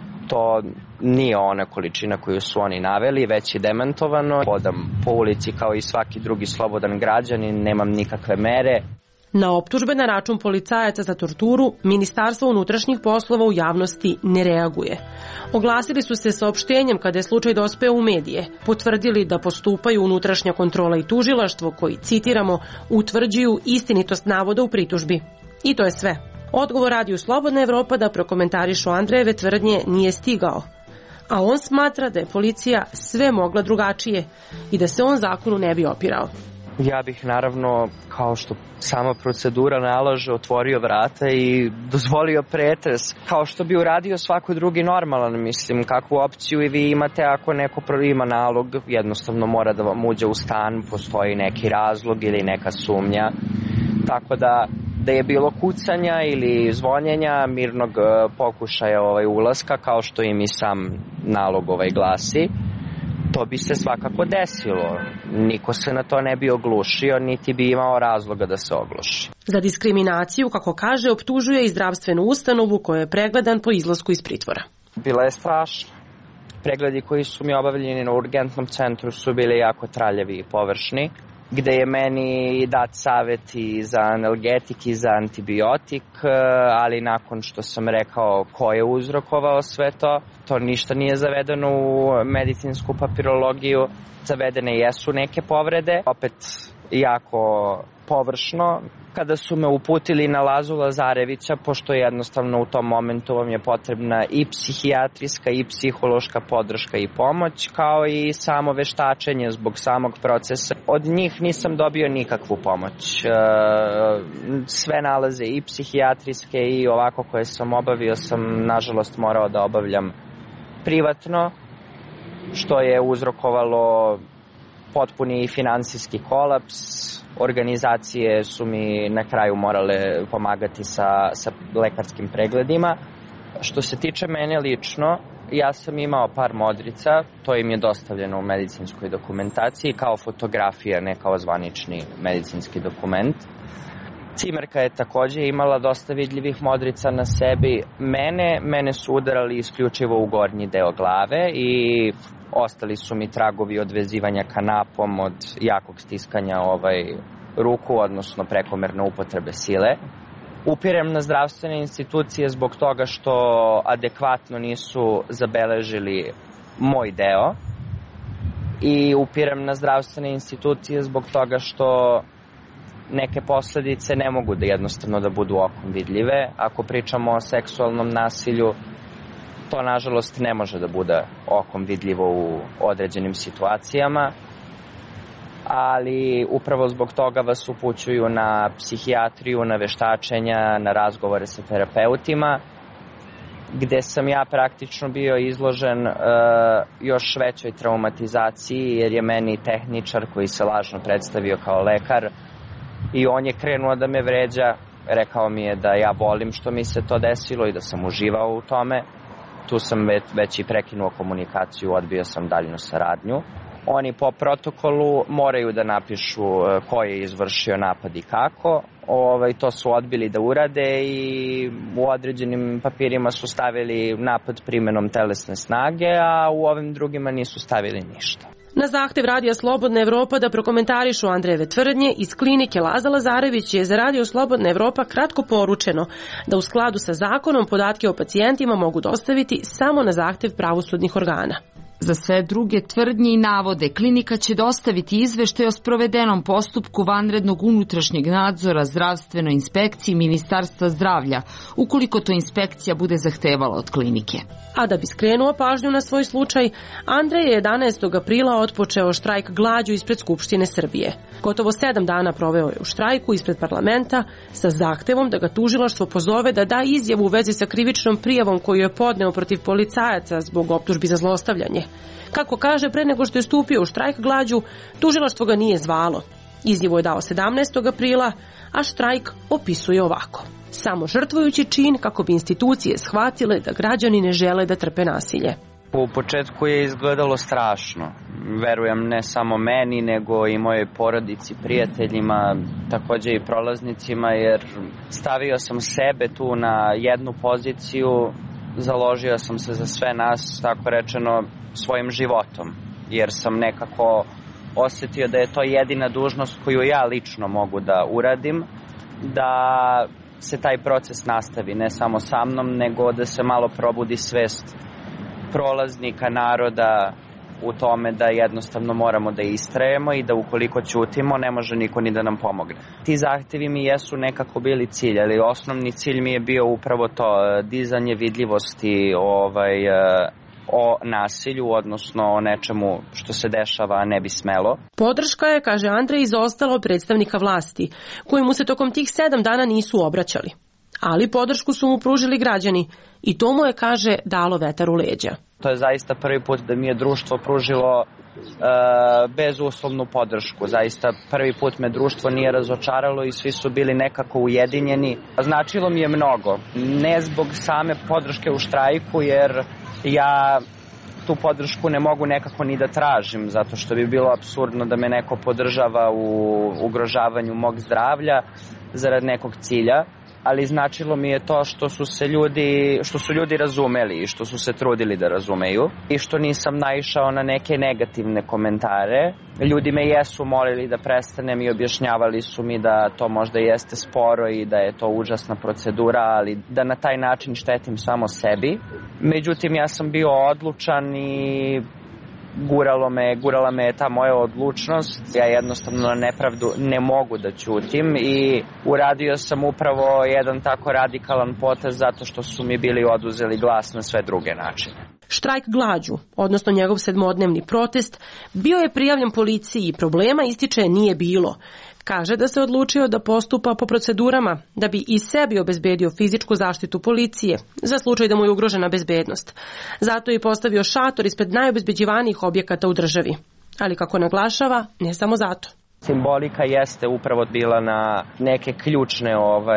To nije ona količina koju su oni naveli, već je demantovano. Hodam po ulici kao i svaki drugi slobodan građanin, nemam nikakve mere. Na optužbe na račun policajaca za torturu, Ministarstvo unutrašnjih poslova u javnosti ne reaguje. Oglasili su se saopštenjem kada je slučaj dospeo u medije, potvrdili da postupaju unutrašnja kontrola i tužilaštvo koji, citiramo, utvrđuju istinitost navoda u pritužbi. I to je sve. Odgovor Radio Slobodna Evropa da prokomentarišu Andrejeve tvrdnje nije stigao, a on smatra da je policija sve mogla drugačije i da se on zakonu ne bi opirao. Ja bih naravno, kao što sama procedura nalaže, otvorio vrata i dozvolio pretres, kao što bi uradio svako drugi normalan. Mislim, kakvu opciju i vi imate ako neko ima nalog, jednostavno mora da vam uđe u stan, postoji neki razlog ili neka sumnja, tako da je bilo kucanja ili zvonjenja, mirnog pokušaja ulaska, kao što im i sam nalog glasi. to bi se svakako desilo. Niko se na to ne bi oglušio, niti bi imao razloga da se ogluši. Za diskriminaciju, kako kaže, optužuje i zdravstvenu ustanovu koja je pregledan po izlasku iz pritvora. Bila je strašna. Pregledi koji su mi obavljeni na urgentnom centru su bili jako traljavi i površni, gde je meni dat savjet i za analgetik i za antibiotik, ali nakon što sam rekao ko je uzrokovao sve to, to ništa nije zavedeno u medicinsku papirologiju. Zavedene jesu neke povrede, opet jako površno. Kada su me uputili na Lazu Lazarevića, pošto jednostavno u tom momentu vam je potrebna i psihijatrijska i psihološka podrška i pomoć, kao i samo veštačenje zbog samog procesa. Od njih nisam dobio nikakvu pomoć. Sve nalaze i psihijatrijske i ovako koje sam obavio sam nažalost morao da obavljam privatno, što je uzrokovalo potpuni finansijski kolaps. Organizacije su mi na kraju morale pomagati sa lekarskim pregledima. Što se tiče mene lično, ja sam imao par modrica, to im je dostavljeno u medicinskoj dokumentaciji kao fotografija, ne kao zvanični medicinski dokument. Cimerka je takođe imala dosta vidljivih modrica na sebi. Mene su udarali isključivo u gornji deo glave i ostali su mi tragovi od vezivanja kanapom, od jakog stiskanja ruku, odnosno prekomerne upotrebe sile. Upirem na zdravstvene institucije zbog toga što adekvatno nisu zabeležili moj deo i upirem na zdravstvene institucije zbog toga što neke posledice ne mogu da jednostavno da budu okom vidljive. Ako pričamo o seksualnom nasilju, to nažalost ne može da bude okom vidljivo u određenim situacijama, ali upravo zbog toga vas upućuju na psihijatriju, na veštačenja, na razgovore sa terapeutima, gde sam ja praktično bio izložen još većoj traumatizaciji, jer je meni tehničar koji se lažno predstavio kao lekar i on je krenuo da me vređa, rekao mi je da ja volim što mi se to desilo i da sam uživao u tome. Tu sam već i prekinuo komunikaciju, odbio sam daljnu saradnju. Oni po protokolu moraju da napišu ko je izvršio napad i kako. To su odbili da urade i u određenim papirima su stavili napad primenom telesne snage, a u ovim drugima nisu stavili ništa. Na zahtev Radija Slobodna Evropa da prokomentarišu Andrejeve tvrdnje iz klinike Laza Lazarević je za Radio Slobodna Evropa kratko poručeno da u skladu sa zakonom podatke o pacijentima mogu dostaviti samo na zahtev pravosudnih organa. Za sve druge tvrdnje i navode, klinika će dostaviti izveštaj o sprovedenom postupku vanrednog unutrašnjeg nadzora zdravstvenoj inspekciji Ministarstva zdravlja, ukoliko to inspekcija bude zahtevala od klinike. A da bi skrenuo pažnju na svoj slučaj, Andrej je 11. aprila otpočeo štrajk glađu ispred Skupštine Srbije. Gotovo 7 dana proveo je u štrajku ispred parlamenta sa zahtevom da ga tužilaštvo pozove da da izjavu u vezi sa krivičnom prijavom koju je podneo protiv policajaca zbog optužbi za zlostavljanje. Kako kaže, pre nego što je stupio u štrajk glađu, tužilaštvo ga nije zvalo. Izjavu je dao 17. aprila, a štrajk opisuje ovako: samo žrtvujući čin kako bi institucije shvatile da građani ne žele da trpe nasilje. U početku je izgledalo strašno. Verujem ne samo meni, nego i mojoj porodici, prijateljima, takođe i prolaznicima, jer stavio sam sebe tu na jednu poziciju, založio sam se za sve nas, tako rečeno, svojim životom, jer sam nekako osetio da je to jedina dužnost koju ja lično mogu da uradim, da se taj proces nastavi, ne samo sa mnom, nego da se malo probudi svest prolaznika, naroda u tome da jednostavno moramo da istrajemo i da ukoliko ćutimo ne može niko ni da nam pomogne. Ti zahtevi mi jesu nekako bili cilj, ali osnovni cilj mi je bio upravo to, dizanje vidljivosti o nasilju, odnosno o nečemu što se dešava, a ne bi smelo. Podrška je, kaže Andrej, izostala od predstavnika vlasti, koji mu se tokom tih 7 dana nisu obraćali. Ali podršku su mu pružili građani i to mu je, kaže, dalo vetar u leđa. To je zaista prvi put da mi je društvo pružilo bezuslovnu podršku. Zaista prvi put me društvo nije razočaralo i svi su bili nekako ujedinjeni. Značilo mi je mnogo. Ne zbog same podrške u štrajku, jer ja tu podršku ne mogu nekako ni da tražim, zato što bi bilo apsurdno da me neko podržava u ugrožavanju mog zdravlja zarad nekog cilja, ali značilo mi je to što su ljudi razumeli i što su se trudili da razumeju i što nisam naišao na neke negativne komentare. Ljudi me jesu molili da prestanem i objašnjavali su mi da to možda jeste sporo i da je to užasna procedura, ali da na taj način štetim samo sebi. Međutim, ja sam bio odlučan i gurala me ta moja odlučnost. Ja jednostavno na nepravdu ne mogu da ćutim i uradio sam upravo jedan tako radikalan potez zato što su mi bili oduzeli glas na sve druge načine. Štrajk glađu, odnosno njegov 7-dnevni protest, bio je prijavljen policiji i problema, ističe, nije bilo. Kaže da se odlučio da postupa po procedurama da bi i sebi obezbedio fizičku zaštitu policije za slučaj da mu je ugrožena bezbednost. Zato je postavio šator ispred najobezbeđivanijih objekata u državi. Ali kako naglašava, ne samo zato. Simbolika jeste upravo bila na neke ključne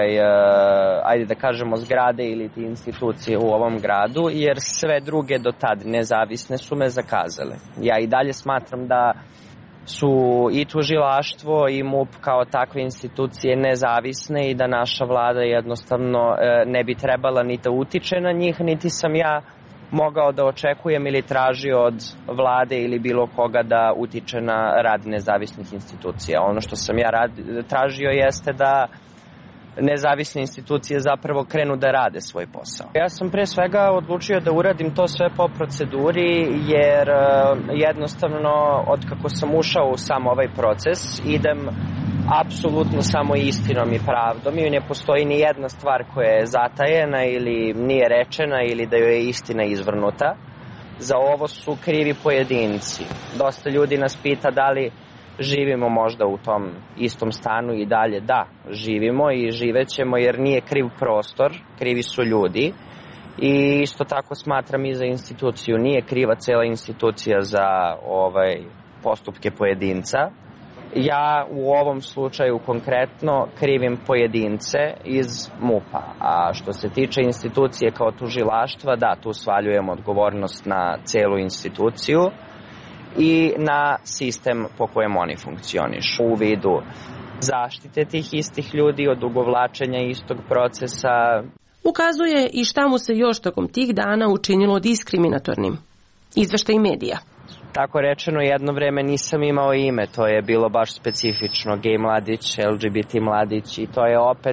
ajde da kažemo zgrade ili ti institucije u ovom gradu, jer sve druge do tad nezavisne su me zakazale. Ja i dalje smatram da su i tužilaštvo i MUP kao takve institucije nezavisne i da naša vlada jednostavno ne bi trebala ni da utiče na njih, niti sam ja mogao da očekujem ili tražio od vlade ili bilo koga da utiče na rad nezavisnih institucija. Ono što sam ja tražio jeste da nezavisne institucije zapravo krenu da rade svoj posao. Ja sam pre svega odlučio da uradim to sve po proceduri, jer jednostavno od kako sam ušao u sam ovaj proces idem apsolutno samo istinom i pravdom i ne postoji ni jedna stvar koja je zatajena ili nije rečena ili da joj je istina izvrnuta. Za ovo su krivi pojedinci. Dosta ljudi nas pita da li živimo možda u tom istom stanu i dalje. Da, živimo i živećemo jer nije kriv prostor, krivi su ljudi. I isto tako smatram i za instituciju. Nije kriva cela institucija za postupke pojedinca. Ja u ovom slučaju konkretno krivim pojedince iz MUP-a. A što se tiče institucije kao tužilaštva, da, tu svaljujem odgovornost na celu instituciju i na sistem po kojem oni funkcionišu u vidu zaštite tih istih ljudi od odugovlačenja istog procesa. Ukazuje i šta mu se još tokom tih dana učinilo diskriminatornim. Izveštaj medija. Tako rečeno, jedno vreme nisam imao ime, to je bilo baš specifično, gej mladić, LGBT mladić i to je opet,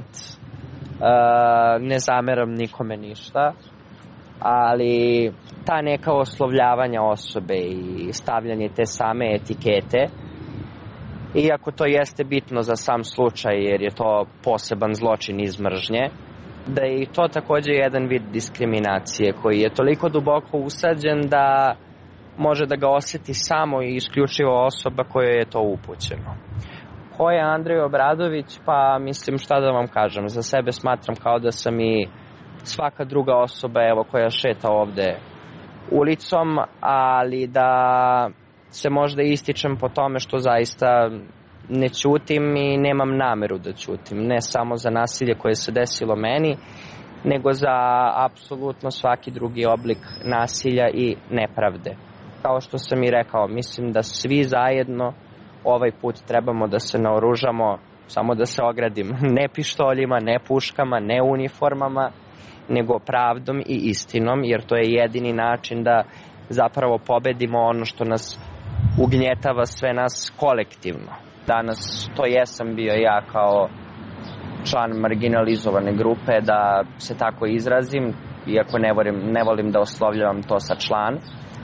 ne zameram nikome ništa, ali ta neka oslovljavanja osobe i stavljanje te same etikete, iako to jeste bitno za sam slučaj jer je to poseban zločin iz mržnje, da je i to također jedan vid diskriminacije koji je toliko duboko usađen da može da ga osjeti samo i isključivo osoba kojoj je to upućeno. Ko je Andrej Obradović? Pa mislim, šta da vam kažem, za sebe smatram kao da sam i svaka druga osoba koja šeta ovde ulicom, ali da se možda ističem po tome što zaista ne ćutim i nemam nameru da ćutim, ne samo za nasilje koje se desilo meni, nego za apsolutno svaki drugi oblik nasilja i nepravde. Kao što sam i rekao, mislim da svi zajedno ovaj put trebamo da se naoružamo, samo da se ogradim, ne pištoljima, ne puškama, ne uniformama, nego pravdom i istinom, jer to je jedini način da zapravo pobedimo ono što nas ugnjetava sve nas kolektivno. Danas to jesam bio ja kao član marginalizovane grupe, da se tako izrazim, iako ne volim da oslovljavam to sa član.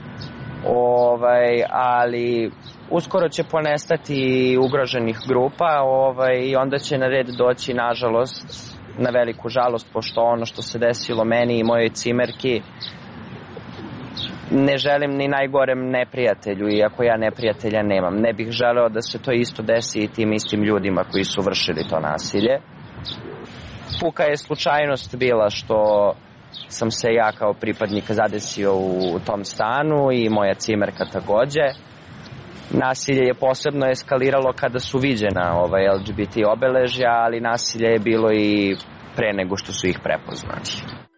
Ali uskoro će ponestati ugroženih grupa i onda će na red doći, nažalost, na veliku žalost, pošto ono što se desilo meni i mojoj cimerki ne želim ni najgorem neprijatelju, iako ja neprijatelja nemam. Ne bih želeo da se to isto desi i tim istim ljudima koji su vršili to nasilje. Puka je slučajnost bila što sam se ja kao pripadnik zadesio u tom stanu i moja cimerka takođe. Nasilje je posebno eskaliralo kada su viđena LGBT obeležja, ali nasilje je bilo i pre nego što su ih prepoznali.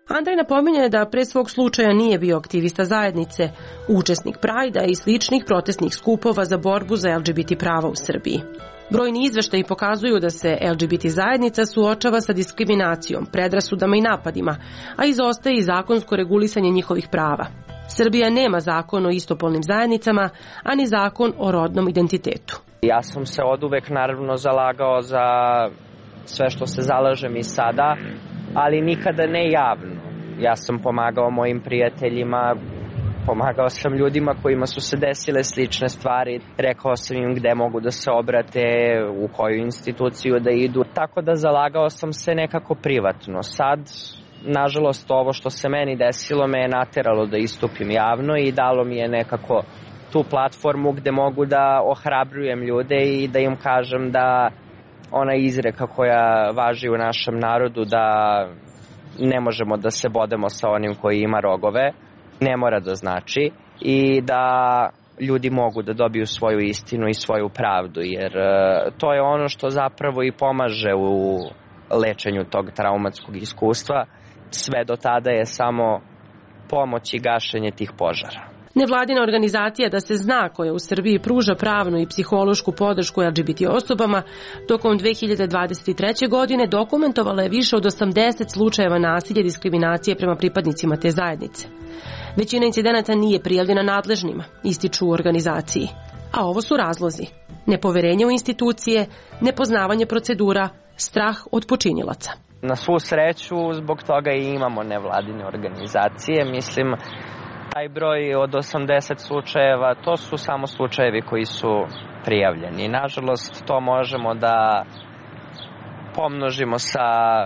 Andrej napominje da pre svog slučaja nije bio aktivista zajednice, učesnik Prajda i sličnih protestnih skupova za borbu za LGBT prava u Srbiji. Brojni izveštaji pokazuju da se LGBT zajednica suočava sa diskriminacijom, predrasudama i napadima, a izostaje i zakonsko regulisanje njihovih prava. Srbija nema zakon o istopolnim zajednicama, ani zakon o rodnom identitetu. Ja sam se oduvek naravno zalagao za sve što se zalažem i sada, ali nikada ne javno. Ja sam pomagao mojim prijateljima, pomagao sam ljudima kojima su se desile slične stvari, rekao sam im gde mogu da se obrate, u koju instituciju da idu, tako da zalagao sam se nekako privatno. Sad, nažalost, ovo što se meni desilo me je nateralo da istupim javno i dalo mi je nekako tu platformu gde mogu da ohrabrujem ljude i da im kažem da ona izreka koja važi u našem narodu da ne možemo da se bodemo sa onim koji ima rogove, ne mora da znači, i da ljudi mogu da dobiju svoju istinu i svoju pravdu, jer to je ono što zapravo i pomaže u lečenju tog traumatskog iskustva. Sve do tada je samo pomoć i gašenje tih požara. Nevladina organizacija Da se zna, koja u Srbiji pruža pravnu i psihološku podršku LGBT osobama, tokom 2023. godine dokumentovala je više od 80 slučajeva nasilja i diskriminacije prema pripadnicima te zajednice. Većina incidenata nije prijavljena nadležnima, ističu u organizaciji. A ovo su razlozi: nepoverenje u institucije, nepoznavanje procedura, strah od počinilaca. Na svu sreću, zbog toga i imamo nevladine organizacije. Mislim, taj broj od 80 slučajeva, to su samo slučajevi koji su prijavljeni. Nažalost, to možemo da pomnožimo sa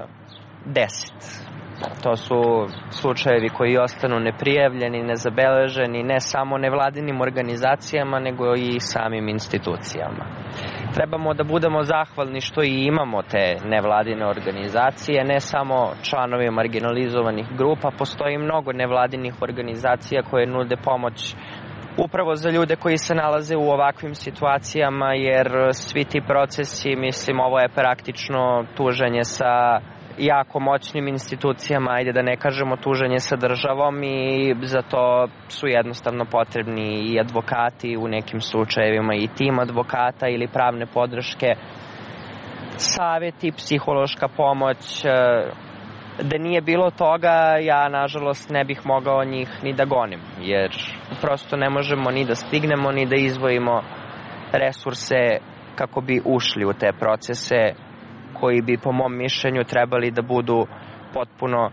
10. To su slučajevi koji ostanu neprijavljeni, nezabeleženi, ne samo nevladinim organizacijama, nego i samim institucijama. Trebamo da budemo zahvalni što i imamo te nevladine organizacije, ne samo članovi marginalizovanih grupa. Postoji mnogo nevladinih organizacija koje nude pomoć upravo za ljude koji se nalaze u ovakvim situacijama, jer svi ti procesi, mislim, ovo je praktično tuženje sa jako moćnim institucijama, ajde da ne kažemo tuženje sa državom, i za to su jednostavno potrebni i advokati u nekim slučajevima, i tim advokata ili pravne podrške, savjeti, psihološka pomoć. Da nije bilo toga, ja nažalost ne bih mogao njih ni da gonim, jer prosto ne možemo ni da stignemo, ni da izdvojimo resurse kako bi ušli u te procese koji bi, po mom mišljenju, trebali da budu potpuno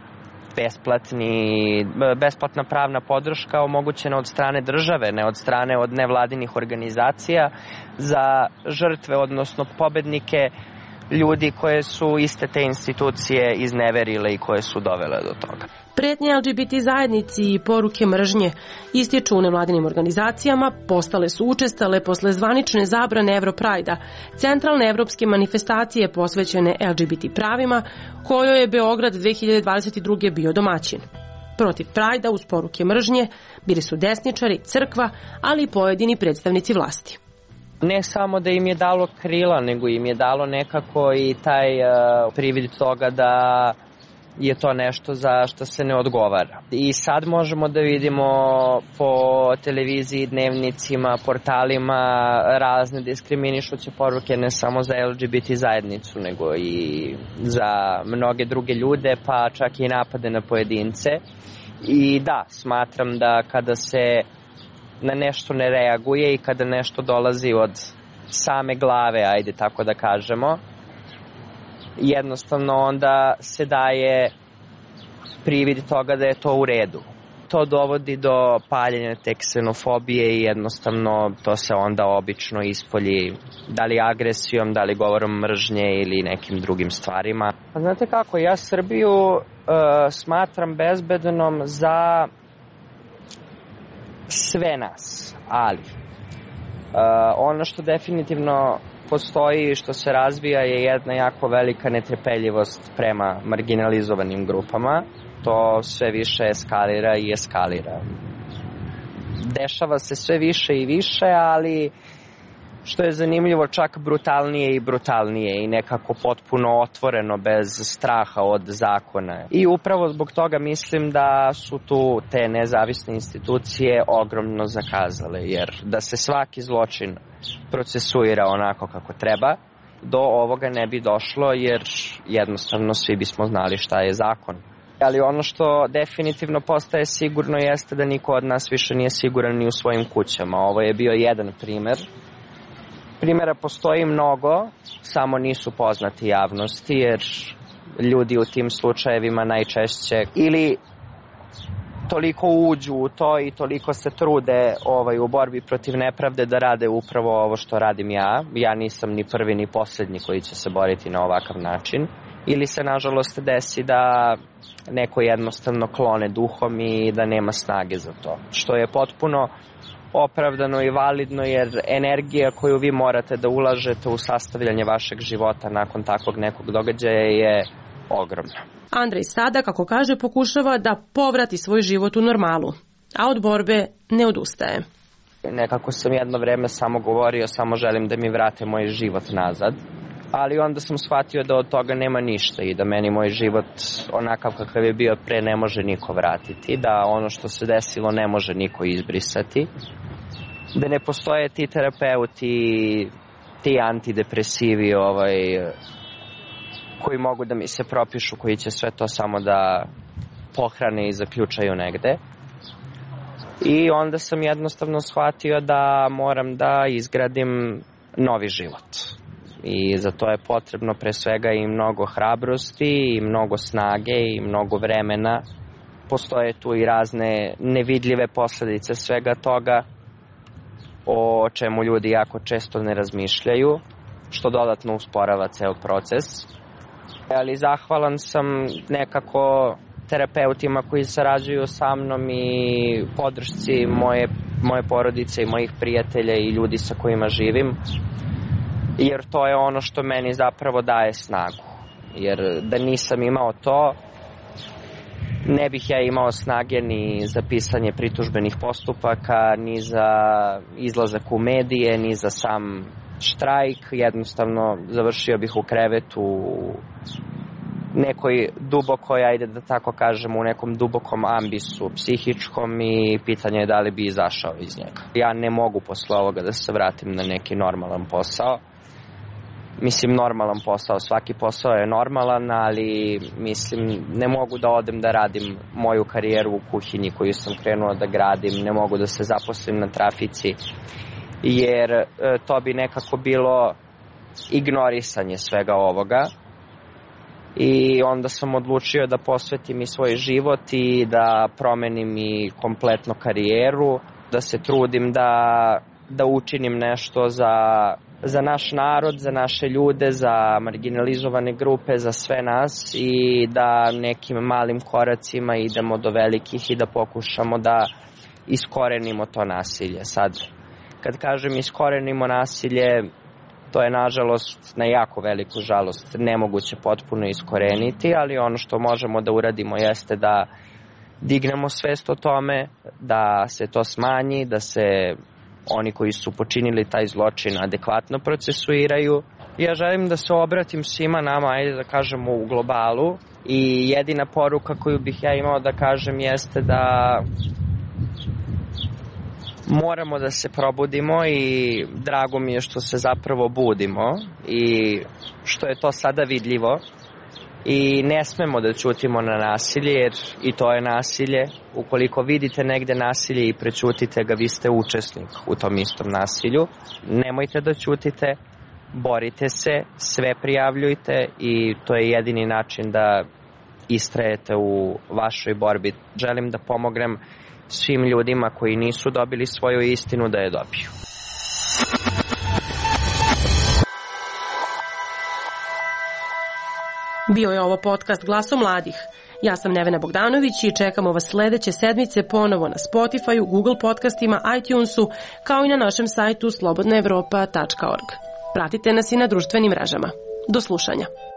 besplatna pravna podrška omogućena od strane države, ne od strane od nevladinih organizacija, za žrtve, odnosno pobednike, ljudi koje su iste te institucije izneverile i koje su dovele do toga. Pretnje LGBT zajednici i poruke mržnje ističu u nevladinim organizacijama, postale su učestale posle zvanične zabrane Europrajda, centralne evropske manifestacije posvećene LGBT pravima, kojoj je Beograd 2022. bio domaćin. Protiv Prajda uz poruke mržnje bili su desničari, crkva, ali i pojedini predstavnici vlasti. Ne samo da im je dalo krila, nego im je dalo nekako i taj privid toga da je to nešto za što se ne odgovara. I sad možemo da vidimo po televiziji, dnevnicima, portalima razne diskriminišuće poruke, ne samo za LGBT zajednicu, nego i za mnoge druge ljude, pa čak i napade na pojedince. I da, smatram da kada se na nešto ne reaguje i kada nešto dolazi od same glave, ajde tako da kažemo, jednostavno onda se daje privid toga da je to u redu. To dovodi do paljenja te ksenofobije i jednostavno to se onda obično ispolji, da li agresijom, da li govorom mržnje ili nekim drugim stvarima. Znate kako, ja Srbiju smatram bezbednom za sve nas, ali ono što definitivno postoji i što se razvija je jedna jako velika netrpeljivost prema marginalizovanim grupama. To sve više eskalira i eskalira. Dešava se sve više i više, ali što je zanimljivo, čak brutalnije i brutalnije i nekako potpuno otvoreno bez straha od zakona. I upravo zbog toga mislim da su tu te nezavisne institucije ogromno zakazale, jer da se svaki zločin procesuira onako kako treba, do ovoga ne bi došlo, jer jednostavno svi bismo znali šta je zakon. Ali ono što definitivno postaje sigurno jeste da niko od nas više nije siguran ni u svojim kućama. Ovo je bio jedan primer. Primjera postoji mnogo, samo nisu poznati javnosti, jer ljudi u tim slučajevima najčešće ili toliko uđu u to i toliko se trude u borbi protiv nepravde da rade upravo ovo što radim ja. Ja nisam ni prvi ni posljednji koji će se boriti na ovakav način. Ili se nažalost desi da neko jednostavno klone duhom i da nema snage za to. Što je potpuno opravdano i validno, jer energija koju vi morate da ulažete u sastavljanje vašeg života nakon takvog nekog događaja je ogromna. Andrej sada, kako kaže, pokušava da povrati svoj život u normalu, a od borbe ne odustaje. Nekako sam jedno vreme samo govorio, samo želim da mi vrate moj život nazad, ali onda sam shvatio da od toga nema ništa i da meni moj život onakav kakav je bio pre ne može niko vratiti, da ono što se desilo ne može niko izbrisati, da ne postoje ti terapeuti, ti antidepresivi koji mogu da mi se propišu, koji će sve to samo da pohrane i zaključaju negde. I onda sam jednostavno shvatio da moram da izgradim novi život. I za to je potrebno pre svega i mnogo hrabrosti, i mnogo snage, i mnogo vremena. Postoje tu i razne nevidljive posledice svega toga, o čemu ljudi jako često ne razmišljaju, što dodatno usporava ceo proces. Ali zahvalan sam nekako terapeutima koji sarađuju sa mnom i podršci moje porodice i mojih prijatelja i ljudi sa kojima živim, jer to je ono što meni zapravo daje snagu. Jer da nisam imao to, ne bih ja imao snage ni za pisanje pritužbenih postupaka, ni za izlazak u medije, ni za sam štrajk. Jednostavno završio bih u krevetu, u nekoj dubokoj, ajde da tako kažem, u nekom dubokom ambisu psihičkom i pitanje je da li bi izašao iz njega. Ja ne mogu posle ovoga da se vratim na neki normalan posao. Mislim, normalan posao, svaki posao je normalan, ali mislim, ne mogu da odem da radim moju karijeru u kuhinji koju sam krenuo da gradim, ne mogu da se zaposlim na trafici, jer to bi nekako bilo ignorisanje svega ovoga. I onda sam odlučio da posvetim i svoj život i da promenim i kompletno karijeru, da se trudim da učinim nešto za naš narod, za naše ljude, za marginalizovane grupe, za sve nas i da nekim malim koracima idemo do velikih i da pokušamo da iskorenimo to nasilje. Sad, kad kažem iskorenimo nasilje, to je nažalost, na jako veliku žalost, nemoguće potpuno iskoreniti, ali ono što možemo da uradimo jeste da dignemo svest o tome, da se to smanji, da se oni koji su počinili taj zločin adekvatno procesuiraju. Ja želim da se obratim svima nama, ajde da kažemo u globalu, i jedina poruka koju bih ja imao da kažem jeste da moramo da se probudimo i drago mi je što se zapravo budimo i što je to sada vidljivo i ne smemo da ćutimo na nasilje, jer i to je nasilje. Ukoliko vidite negde nasilje i prećutite ga, vi ste učesnik u tom istom nasilju. Nemojte da ćutite, borite se, sve prijavljujte i to je jedini način da istrajete u vašoj borbi. Želim da pomognem svim ljudima koji nisu dobili svoju istinu da je dobiju. Bio je ovo podcast Glaso mladih. Ja sam Nevena Bogdanović i čekamo vas sledeće sedmice ponovo na Spotify, Google podcastima, iTunesu, kao i na našem sajtu slobodnaevropa.org. Pratite nas i na društvenim mrežama. Do slušanja.